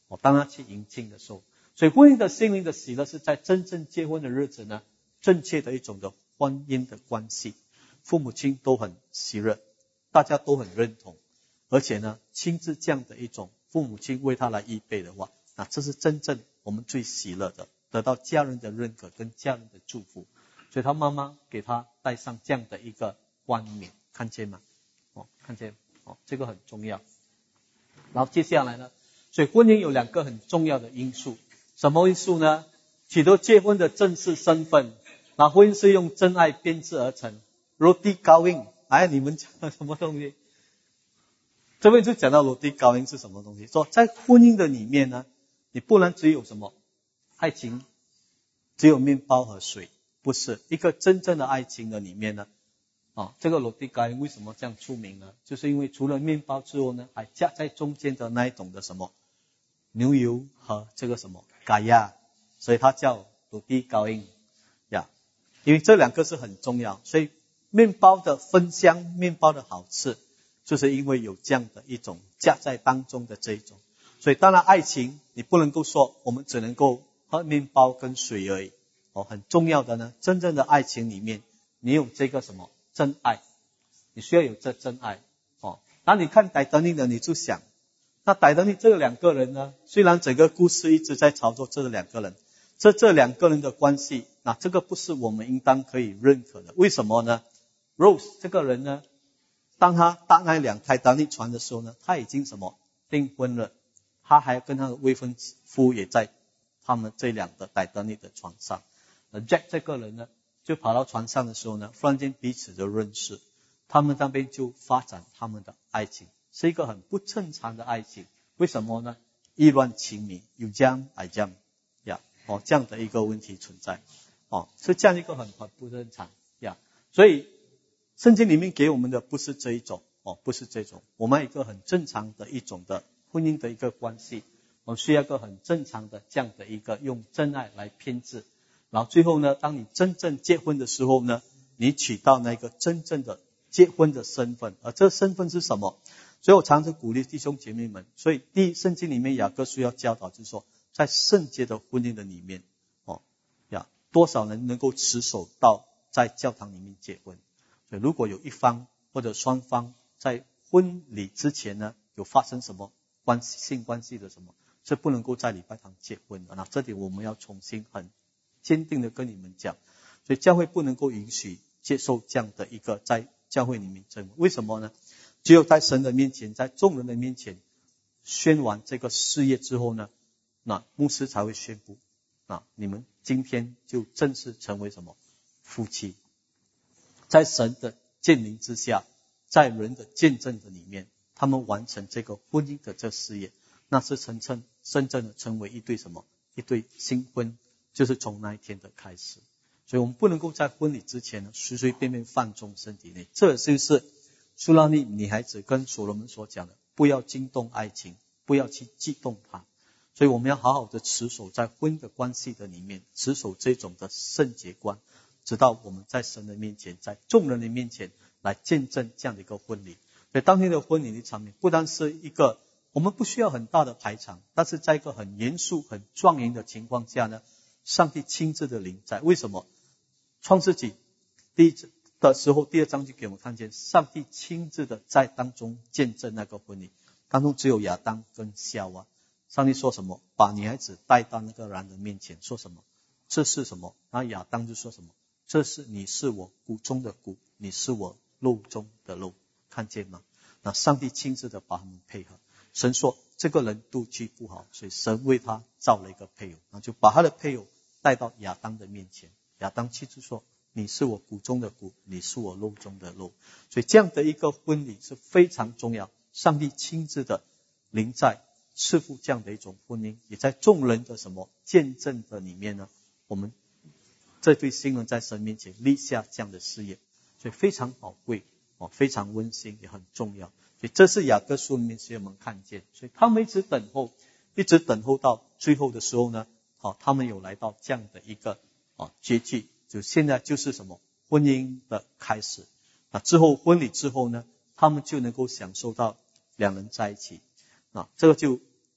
哦，当他去迎亲的时候，所以婚姻的心灵的喜乐是在真正结婚的日子呢，正确的一种的婚姻的关系，父母亲都很喜乐，大家都很认同，而且呢，亲自这样的一种父母亲为他来预备的话，那这是真正我们最喜乐的，得到家人的认可跟家人的祝福。所以他妈妈给他戴上这样的一个冠冕，看见吗？哦，看见哦，这个很重要。然后接下来呢，所以婚姻有两个很重要的因素，什么因素呢？取得结婚的正式身份，那婚姻是用真爱编织而成。罗蒂高音，哎，你们讲的什么东西？这边就讲到罗蒂高音是什么东西？说在婚姻的里面呢，你不能只有什么爱情，只有面包和水。不是一个真正的爱情的里面呢，啊，这个罗蒂高音为什么这样出名呢？就是因为除了面包之后呢，还夹在中间的那一种的什么牛油和这个什么嘎亚，所以它叫罗蒂高音呀。因为这两个是很重要，所以面包的芬香，面包的好吃，就是因为有这样的一种夹在当中的这一种。所以当然爱情你不能够说我们只能够喝面包跟水而已。哦，很重要的呢，真正的爱情里面，你有这个什么真爱，你需要有这真爱。哦，当你看戴德尼的，你就想，那戴德尼这两个人呢，虽然整个故事一直在炒作这两个人，这这两个人的关系，那这个不是我们应当可以认可的。为什么呢 ？Rose 这个人呢，当他搭那两台戴德尼船的时候呢，他已经什么订婚了，他还跟他的未婚夫也在他们这两个戴德尼的床上。Jack 这个人呢，就跑到船上的时候呢，忽然间彼此就认识，他们那边就发展他们的爱情，是一个很不正常的爱情。为什么呢？意乱情迷，有这样爱这样呀，哦，这样的一个问题存在，哦，是这样一个很很不正常呀。所以圣经里面给我们的不是这一种，哦，不是这种，我们有一个很正常的一种的婚姻的一个关系，我们需要一个很正常的这样的一个用真爱来编织。然后最后呢，当你真正结婚的时候呢，你取到那个真正的结婚的身份，而这身份是什么？所以我常常鼓励弟兄姐妹们，所以第一，圣经里面雅各书要教导就是说，在圣洁的婚姻的里面，哦呀，多少人能够持守到在教堂里面结婚？所以如果有一方或者双方在婚礼之前呢，有发生什么关系性关系的什么，是不能够在礼拜堂结婚的。那这里我们要重新很坚定的跟你们讲，所以教会不能够允许接受这样的一个在教会里面争论。为什么呢？只有在神的面前，在众人的面前宣完这个事业之后呢，那牧师才会宣布，那你们今天就正式成为什么夫妻，在神的建立之下，在人的见证的里面，他们完成这个婚姻的这事业，那是真正真正的成为一对什么一对新婚，就是从那一天的开始。所以我们不能够在婚礼之前呢随随便便放纵身体内，这就是苏拉尼女孩子跟所罗门所讲的，不要惊动爱情，不要去激动它。所以我们要好好的持守在婚的关系的里面，持守这种的圣洁观，直到我们在神的面前，在众人的面前来见证这样的一个婚礼。所以当天的婚礼的场面不单是一个我们不需要很大的排场，但是在一个很严肃很庄严的情况下呢，上帝亲自的临在。为什么？创世纪第一的时候，第二章就给我们看见上帝亲自的在当中见证那个婚礼，当中只有亚当跟夏娃。上帝说什么？把女孩子带到那个男人面前，说什么？这是什么？然后亚当就说什么？这是你是我骨中的骨，你是我肉中的肉，看见吗？那上帝亲自的把他们配合。神说这个人妒忌不好，所以神为他造了一个配偶，那就把他的配偶带到亚当的面前。亚当妻子说你是我骨中的骨，你是我肉中的肉。所以这样的一个婚礼是非常重要，上帝亲自的临在赐福这样的一种婚姻，也在众人的什么见证的里面呢，我们这对新人在神面前立下这样的事业，所以非常宝贵，哦，非常温馨，也很重要。所以这是雅各书里面使我们看见，所以他们一直等候，一直等候到最后的时候呢，好，他们有来到这样的一个啊节气，就现在就是什么婚姻的开始。那之后婚礼之后呢，他们就能够享受到两人在一起。啊，这个就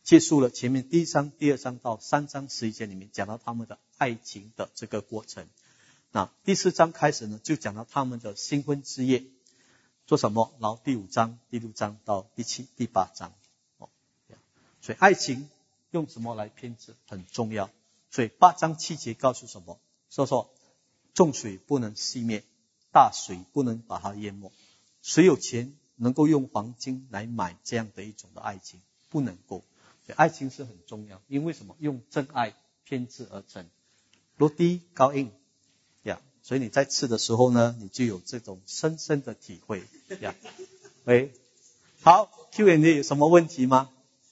结束了前面第一章、第二章到三章十一节里面讲到他们的爱情的这个过程。那第四章开始呢，就讲到他们的新婚之夜做什么，然后第五章、第六章到第七、第八章。哦，所以爱情用什么来编织很重要。所以八章七节告诉什么？说说重水不能熄灭，大水不能把它淹没。谁有钱能够用黄金来买这样的一种的爱情？不能够。所以爱情是很重要，因为什么？用真爱编织而成，落地高硬呀。所以你在吃的时候呢，你就有这种深深的体会呀。喂，好 ，Q and A 有什么问题吗？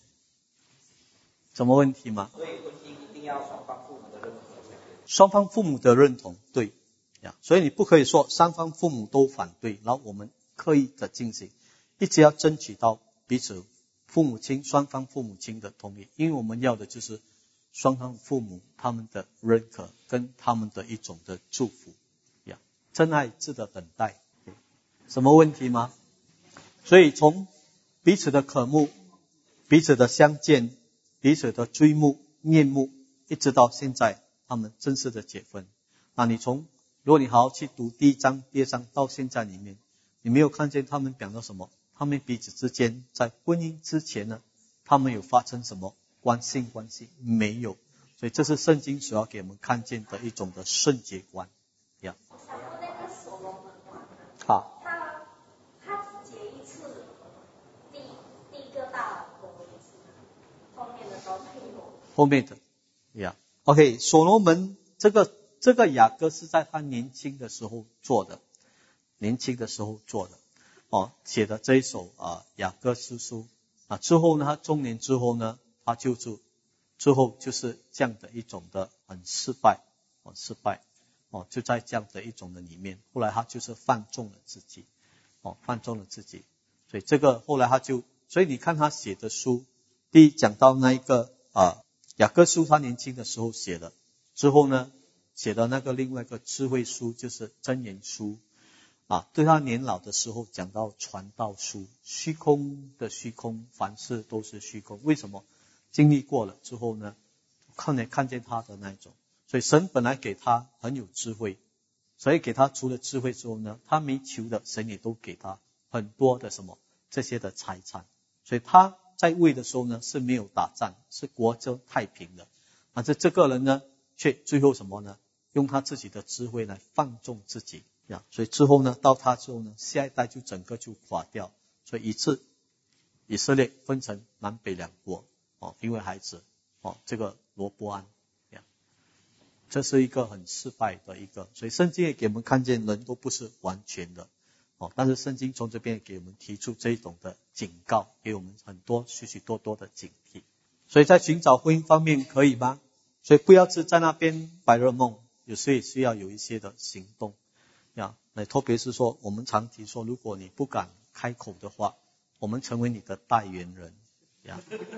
什么问题吗？ 所以婚姻一定要双方父母的认同。 双方父母的认同，对呀。所以你不可以说三方父母都反对，然后我们刻意的进行，一直要争取到彼此父母亲双方父母亲的同意，因为我们要的就是双方父母他们的认可跟他们的一种的祝福呀。真爱值得等待，什么问题吗？所以从彼此的渴慕、彼此的相见、彼此的追慕面目，一直到现在他们正式的结婚。那你从如果你好好去读第一章、第二章到现在里面，你没有看见他们讲到什么？他们彼此之间在婚姻之前呢，他们有发生什么关性关系？没有。所以这是圣经所要给我们看见的一种的圣洁观呀。 我想问那个所罗门王， 好， 他他只结一次，第第一个大老婆一次，后面的都没有。 后面的呀 ，OK， 所罗门这个这个雅各是在他年轻的时候做的，年轻的时候做的。哦，写的这一首啊雅各书书啊之后呢，他中年之后呢，他就是之后就是这样的一种的很失败，哦失败，哦就在这样的一种的里面，后来他就是放纵了自己，哦放纵了自己，所以这个后来他就，所以你看他写的书，第一讲到那一个啊雅各书他年轻的时候写的，之后呢写的那个另外一个智慧书就是箴言书。啊，对他年老的时候讲到传道书，虚空的虚空，凡事都是虚空。为什么？经历过了之后呢，看见看见他的那一种，所以神本来给他很有智慧，所以给他除了智慧之后呢，他没求的，神也都给他很多的什么这些的财产，所以他在位的时候呢是没有打仗，是国家太平的。啊，这这个人呢，却最后什么呢？用他自己的智慧来放纵自己。所以之后呢，到他之后呢，下一代就整个就垮掉，所以以致以色列分成南北两国哦，因为孩子哦，这个罗波安，这是一个很失败的一个，所以圣经也给我们看见人都不是完全的哦，但是圣经从这边给我们提出这一种的警告，给我们很多许许多多的警惕。所以在寻找婚姻方面可以吗？所以不要只在那边白日梦，有时也需要有一些的行动。呀，那特别是说，我们常提说，如果你不敢开口的话，我们成为你的代言人呀。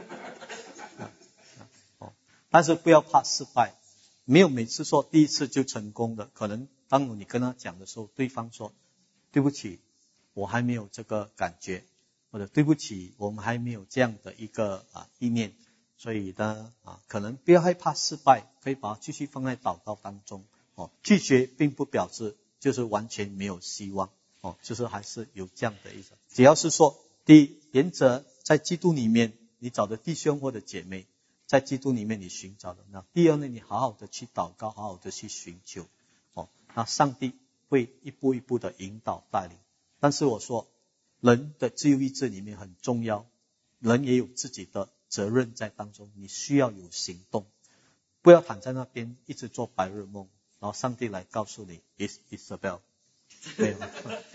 哦，但是不要怕失败，没有每次说第一次就成功的，可能当你跟他讲的时候，对方说对不起，我还没有这个感觉，或者对不起，我们还没有这样的一个啊意念，所以呢啊，可能不要害怕失败，可以把它继续放在祷告当中。哦，拒绝并不表示就是完全没有希望哦，就是还是有这样的一种。只要是说，第一，原则在基督里面，你找的弟兄或者姐妹，在基督里面你寻找的。那第二呢，你好好的去祷告，好好的去寻求哦，那上帝会一步一步的引导带领。但是我说，人的自由意志里面很重要，人也有自己的责任在当中，你需要有行动，不要躺在那边一直做白日梦。然后上帝来告诉你 ，is Isabel， 对吗？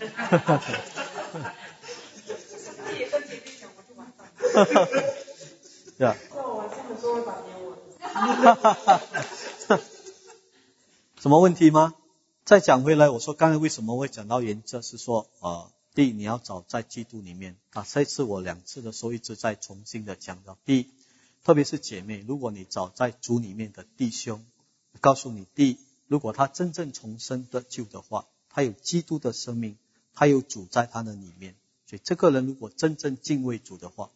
对啊。什么问题吗？再讲回来，我说刚才为什么会讲到原则，是说呃，第一你要找在基督里面啊。这次我两次的时候一直在重新的讲到，第一，特别是姐妹，如果你找在主里面的弟兄，告诉你，第一，如果他真正重生得救的话，他有基督的生命，他有主在他的里面，所以这个人如果真正敬畏主的话，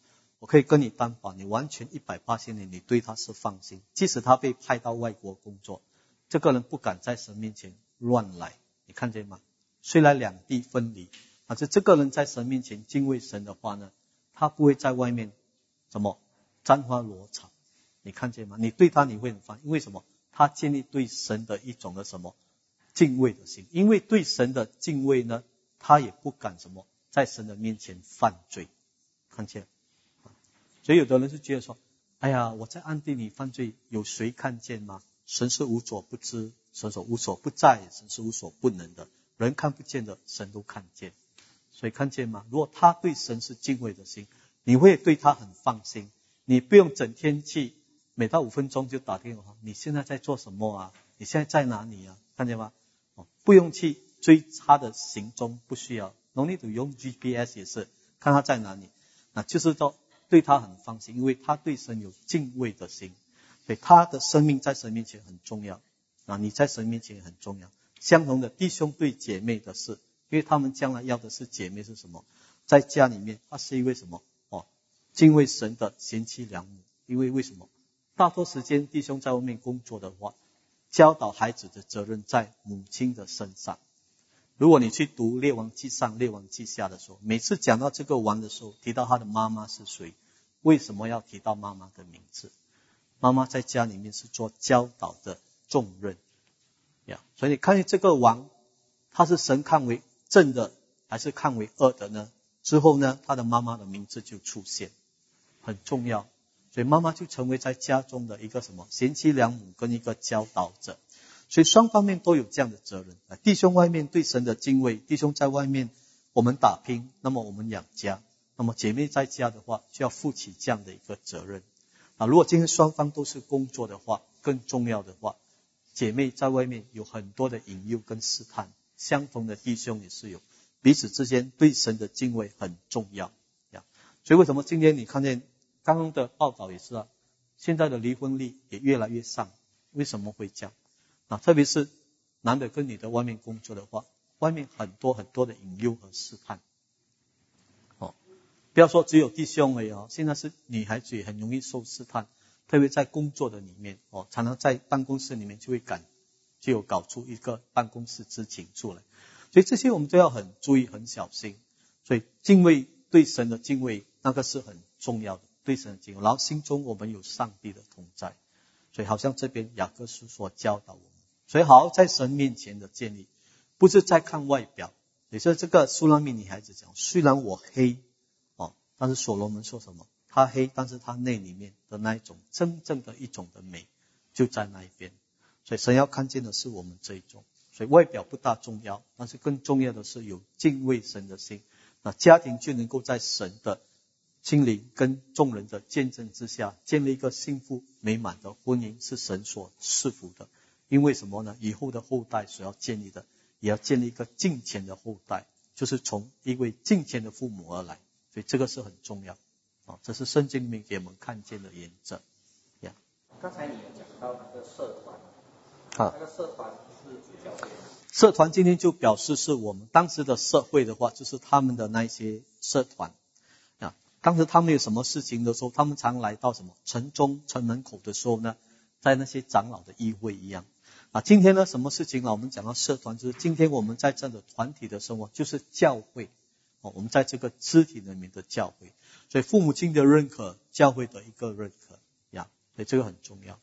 我可以跟你担保，你完全一百八十年你对他是放心，即使他被派到外国工作，这个人不敢在神面前乱来，你看见吗？虽然两地分离，但是这个人在神面前敬畏神的话呢，他不会在外面怎么沾花惹草，你看见吗？你对他你会很放心，因为什么？他建立对神的一种的什么敬畏的心，因为对神的敬畏呢，他也不敢什么在神的面前犯罪，看见？所以有的人是觉得说，哎呀，我在暗地里犯罪，有谁看见吗？神是无所不知，神是无所不在，神是无所不能的，人看不见的，神都看见。所以看见吗？如果他对神是敬畏的心，你会对他很放心，你不用整天去每到五分钟就打电话，你现在在做什么啊？你现在在哪里啊？看见吗？哦，不用去追他的行踪，不需要。No need to用 G P S 也是看他在哪里，那就是说对他很放心，因为他对神有敬畏的心，所以他的生命在神面前很重要啊，你在神面前也很重要。相同的，弟兄对姐妹的事，因为他们将来要的是姐妹是什么？在家里面，他是因为什么？哦，敬畏神的贤妻良母。因为为什么？大多时间弟兄在外面工作的话，教导孩子的责任在母亲的身上。如果你去读列王记上列王记下的时候，每次讲到这个王的时候，提到他的妈妈是谁，为什么要提到妈妈的名字？妈妈在家里面是做教导的重任呀，所以你看见这个王，他是神看为正的还是看为恶的呢？之后呢，他的妈妈的名字就出现，很重要。所以妈妈就成为在家中的一个什么贤妻良母跟一个教导者，所以双方面都有这样的责任。弟兄外面对神的敬畏，弟兄在外面我们打拼，那么我们养家，那么姐妹在家的话就要负起这样的一个责任啊。如果今天双方都是工作的话，更重要的话，姐妹在外面有很多的引诱跟试探，相同的弟兄也是有，彼此之间对神的敬畏很重要呀。所以为什么今天你看见刚刚的报道也是啊，现在的离婚率也越来越上，为什么会这样啊？特别是男的跟女的外面工作的话，外面很多很多的引诱和试探哦，不要说只有弟兄而已哦，现在是女孩子也很容易受试探，特别在工作的里面哦，常常在办公室里面就会赶就有搞出一个办公室之情出来，所以这些我们都要很注意很小心。所以敬畏对神的敬畏那个是很重要的，对神的敬畏，然后心中我们有上帝的同在。所以好像这边雅各书所教导我们，所以好好在神面前的建立，不是在看外表。也就是这个苏拉密女孩子讲，虽然我黑哦，但是所罗门说什么？他黑，但是他内里面的那一种真正的一种的美就在那一边。所以神要看见的是我们这一种，所以外表不大重要，但是更重要的是有敬畏神的心，那家庭就能够在神的亲临跟众人的见证之下，建立一个幸福美满的婚姻，是神所赐福的。因为什么呢？以后的后代所要建立的，也要建立一个敬虔的后代，就是从一位敬虔的父母而来，所以这个是很重要啊，这是圣经里面给我们看见的原则呀。 刚才你有讲到那个社团啊， 那个社团是主教会， 社团今天就表示是我们当时的社会的话，就是他们的那一些社团啊。当时他们有什么事情的时候，他们常来到什么城中城门口的时候呢，在那些长老的议会一样啊。今天呢，什么事情呢？我们讲到社团，就是今天我们在这样的团体的生活，就是教会哦。我们在这个肢体里面的教会，所以父母亲的认可，教会的一个认可呀，所以这个很重要。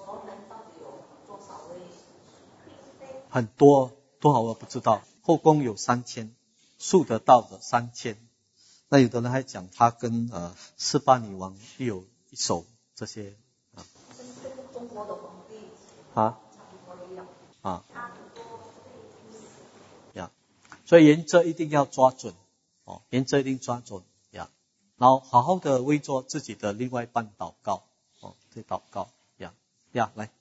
很多多少我不知道，后宫有三千，数得到的三千。那有的人还讲他跟呃四八女王有一手这些啊。 中国的皇帝啊啊呀，所以原则一定要抓准哦，原则一定抓准呀，然后好好的为做自己的另外一半祷告哦，对祷告呀呀来。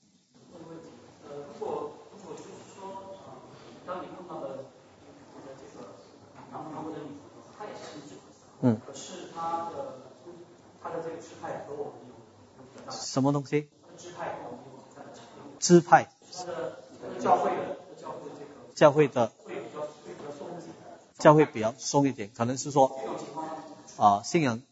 嗯， 可是他的他的这个支派和我们有什么东西？ 支派和我们有很大的差别。 支派。 他的教会的教会这个教会的会比较会比较松一点。 教会比较松一点，可能是说啊、呃、信仰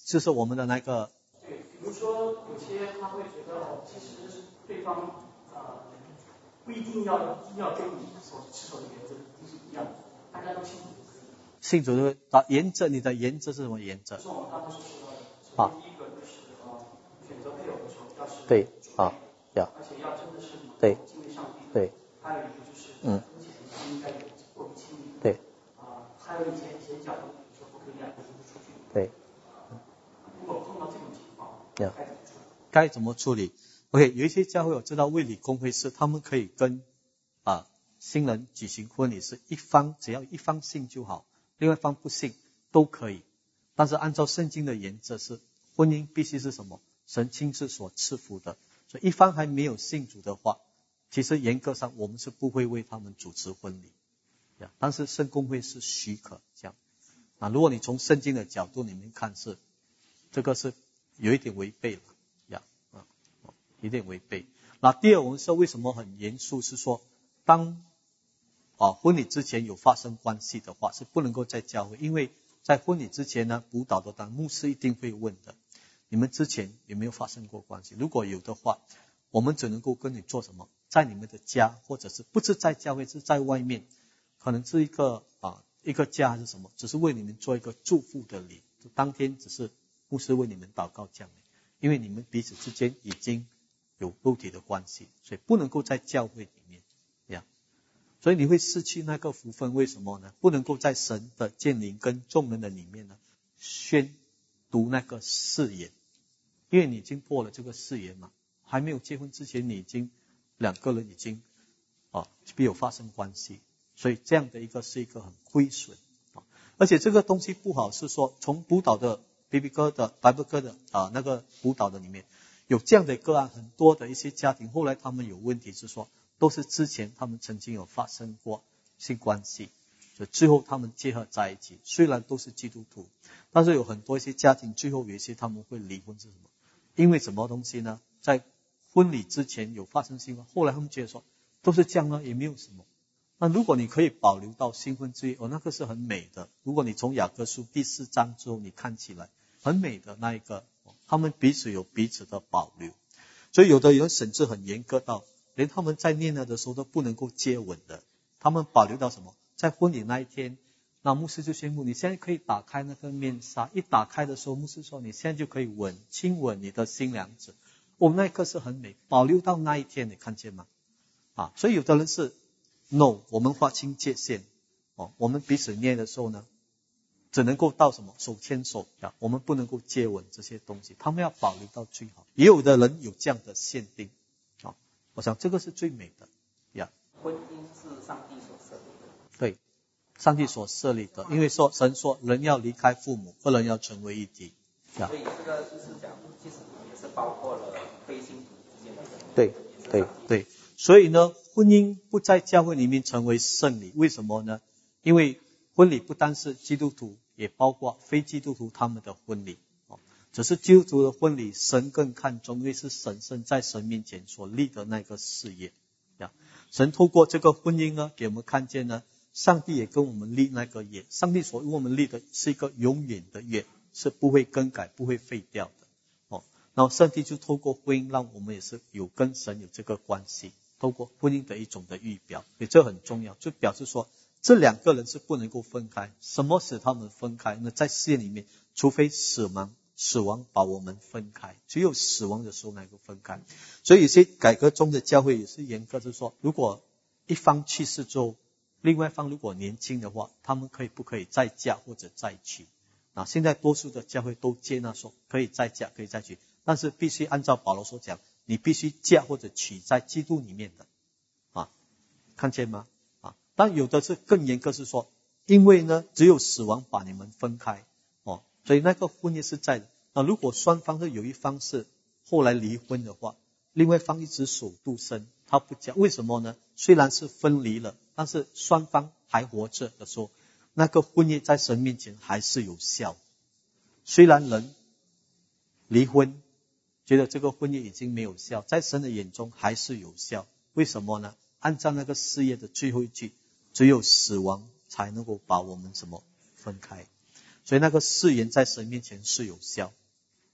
就是我们的那个。 对，比如说有些他会觉得哦，其实对方呃不一定要一定要跟你所持守的原则一定是一样的，大家都清楚就可以。 信主的啊，原则，你的原则是什么原则？ 就是我们刚才所说的，首先第一个就是呃选择配偶的时候要是对啊，要， 而且要真的是对敬畏上帝。 对。 还有一个就是嗯， 婚前不应该有过于亲密。 对。 啊，还有一些一些角度，比如说不可以两个人出去。 对。 如果碰到这种情况，该怎么处理？ 该怎么处理 ？OK， 有一些教会我知道卫理公会是他们可以跟啊新人举行婚礼，是一方只要一方信就好，另外一方不信都可以。但是按照圣经的原则是，婚姻必须是什么？神亲自所赐福的。所以一方还没有信主的话，其实严格上我们是不会为他们主持婚礼。但是圣公会是许可这样。啊，如果你从圣经的角度里面看是，这个是有一点违背了呀，啊，有点违背。那第二，我们说为什么很严肃，是说当啊婚礼之前有发生关系的话，是不能够在教会，因为在婚礼之前呢，辅导的当牧师一定会问的，你们之前有没有发生过关系？如果有的话，我们只能够跟你做什么？在你们的家，或者是不是在教会，是在外面，可能是一个啊一个家还是什么，只是为你们做一个祝福的礼，当天只是牧师为你们祷告这样的，因为你们彼此之间已经有肉体的关系，所以不能够在教会里面这样，所以你会失去那个福分。为什么呢？不能够在神的见灵跟众人的里面呢宣读那个誓言，因为你已经破了这个誓言嘛，还没有结婚之前你已经两个人已经啊必有发生关系，所以这样的一个是一个很亏损。而且这个东西不好，是说从辅导的 B B 哥的 Bible 哥的啊那个辅导的里面有这样的个案，很多的一些家庭后来他们有问题，是说都是之前他们曾经有发生过性关系，所以最后他们结合在一起，虽然都是基督徒，但是有很多一些家庭最后有一些他们会离婚，是什么？因为什么东西呢？在婚礼之前有发生性关系，后来他们觉得说都是这样呢，也没有什么。那如果你可以保留到新婚之夜，哦，那个是很美的。如果你从雅各书第四章之后，你看起来很美的那一个，他们彼此有彼此的保留。所以有的人甚至很严格到，连他们在念了的时候都不能够接吻的。他们保留到什么？在婚礼那一天，那牧师就宣布，你现在可以打开那个面纱。一打开的时候，牧师说，你现在就可以吻亲吻你的新娘子。我们那一刻是很美，保留到那一天，你看见吗？啊，所以有的人是。No， 我们划清界限，哦，我们彼此念的时候呢，只能够到什么手牵手呀，我们不能够接吻这些东西，他们要保留到最好。也有的人有这样的限定，啊，我想这个是最美的呀。 婚姻是上帝所设立的， 对，上帝所设立的，因为说神说人要离开父母，二人要成为一体。 所以这个意思讲，其实也是包括了非信徒之间的。 对对对。所以呢，婚姻不在教会里面成为圣礼，为什么呢？因为婚礼不单是基督徒，也包括非基督徒他们的婚礼。只是基督徒的婚礼，神更看重，因为是神圣在神面前所立的那个事业。神透过这个婚姻呢，给我们看见呢，上帝也跟我们立那个约，上帝所为我们立的是一个永远的约，是不会更改、不会废掉的。哦，然后上帝就透过婚姻，让我们也是有跟神有这个关系。透过婚姻的一种的预表，所以这很重要，就表示说这两个人是不能够分开。什么使他们分开？那在世界里面，除非死亡，死亡把我们分开，只有死亡的时候能够分开。所以有些改革中的教会也是严格，就是说，如果一方去世之后，另外一方如果年轻的话，他们可以不可以再嫁或者再娶？啊，现在多数的教会都接纳说可以再嫁，可以再娶，但是必须按照保罗所讲。你必须嫁或者娶在基督里面的，啊，看见吗？啊，但有的是更严格，是说，因为呢，只有死亡把你们分开，哦，所以那个婚约是在的。那如果双方是有一方是后来离婚的话，另外一方一直守独身，他不嫁，为什么呢？虽然是分离了，但是双方还活着的时候，那个婚约在神面前还是有效。虽然人离婚。觉得这个婚约已经没有效，在神的眼中还是有效。为什么呢？按照那个誓约的最后一句，只有死亡才能够把我们什么分开，所以那个誓言在神面前是有效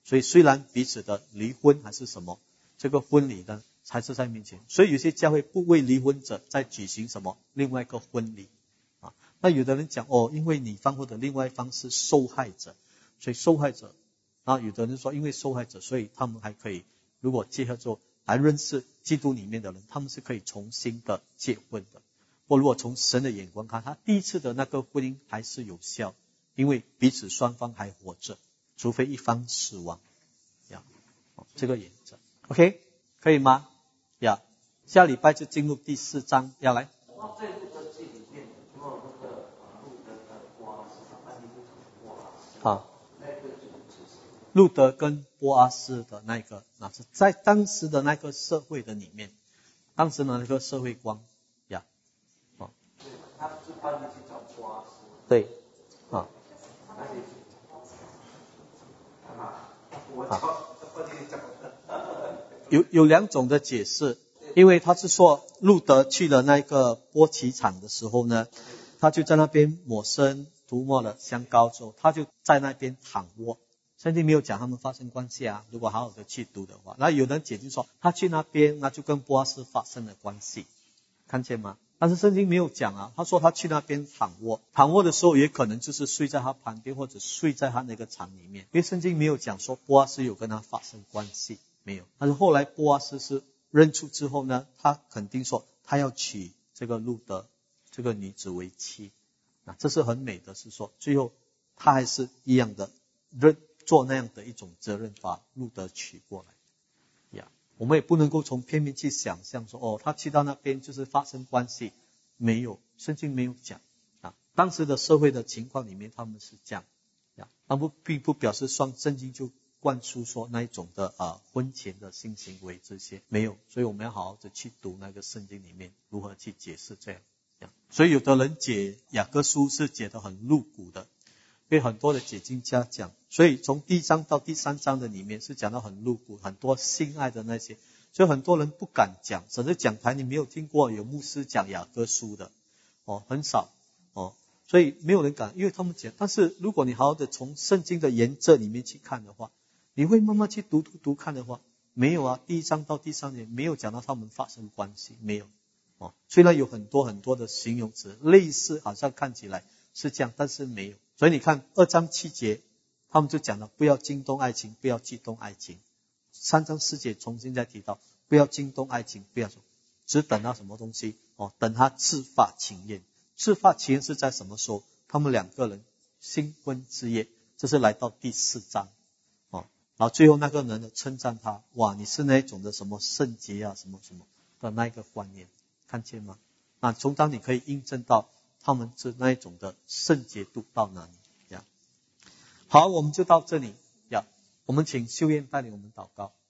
所以虽然彼此的离婚还是什么，这个婚礼呢还是在面前。所以有些教会不为离婚者在举行什么另外一个婚礼啊。那有的人讲哦，因为女方或者另外一方是受害者，所以受害者，然后有的人说因为受害者，所以他们还可以如果结合之后来认识基督里面的人，他们是可以重新的结婚的。或如果从神的眼光看，他第一次的那个婚姻还是有效，因为彼此双方还活着，除非一方死亡呀。这个原则 OK 可以吗？呀，下礼拜就进入第四章，要来。 在路德记里面有没有那个路德的波阿斯和安利路德波阿斯？ 好， 那个就是指什么？ 路德跟波阿斯的那个，那是在当时的那个社会的里面，当时的那个社会观呀。哦， 他是搬着去找波阿斯。 对，啊。有有两种的解释，因为他是说路德去了那个波奇场的时候呢，他就在那边抹身涂抹了香膏之后，他就在那边躺卧。圣经没有讲他们发生关系啊，如果好好的去读的话，那有人解释说他去那边，那就跟波阿斯发生了关系，看见吗？但是圣经没有讲啊，他说他去那边躺卧，躺卧的时候也可能就是睡在他旁边或者睡在他那个场里面，因为圣经没有讲说波阿斯有跟他发生关系，没有。但是后来波阿斯是认出之后呢，他肯定说他要娶这个路德这个女子为妻，那这是很美的，是说最后他还是一样的认做那样的一种责任，把路德娶过来。我们也不能够从片面去想象说哦，他去到那边就是发生关系，没有，圣经没有讲啊。当时的社会的情况里面他们是这样啊，但不并不表示双圣经就灌输说那一种的啊婚前的性行为这些没有，所以我们要好好的去读那个圣经里面如何去解释这样。啊、所以有的人解雅各书是解得很露骨的。因为很多的解经家讲，所以从第一章到第三章的里面是讲到很露骨，很多性爱的那些，所以很多人不敢讲，甚至讲台你没有听过有牧师讲雅各书的哦，很少哦，所以没有人敢，因为他们讲。但是如果你好好的从圣经的原则里面去看的话，你会慢慢去读读读看的话，没有啊，第一章到第三节没有讲到他们发生关系，没有哦。虽然有很多很多的形容词类似，好像看起来是这样，但是没有。所以你看二章七节他们就讲了不要惊动爱情，不要激动爱情。三章四节重新再提到不要惊动爱情，不要说只等到什么东西哦，等他自发情愿。自发情愿是在什么时候？他们两个人新婚之夜，这是来到第四章哦。然后最后那个人呢称赞他，哇，你是那一种的什么圣洁啊什么什么的那一个观念，看见吗？那从当你可以印证到他们是那一种的圣洁度到哪里呀？好，我们就到这里呀。我们请秀燕带领我们祷告。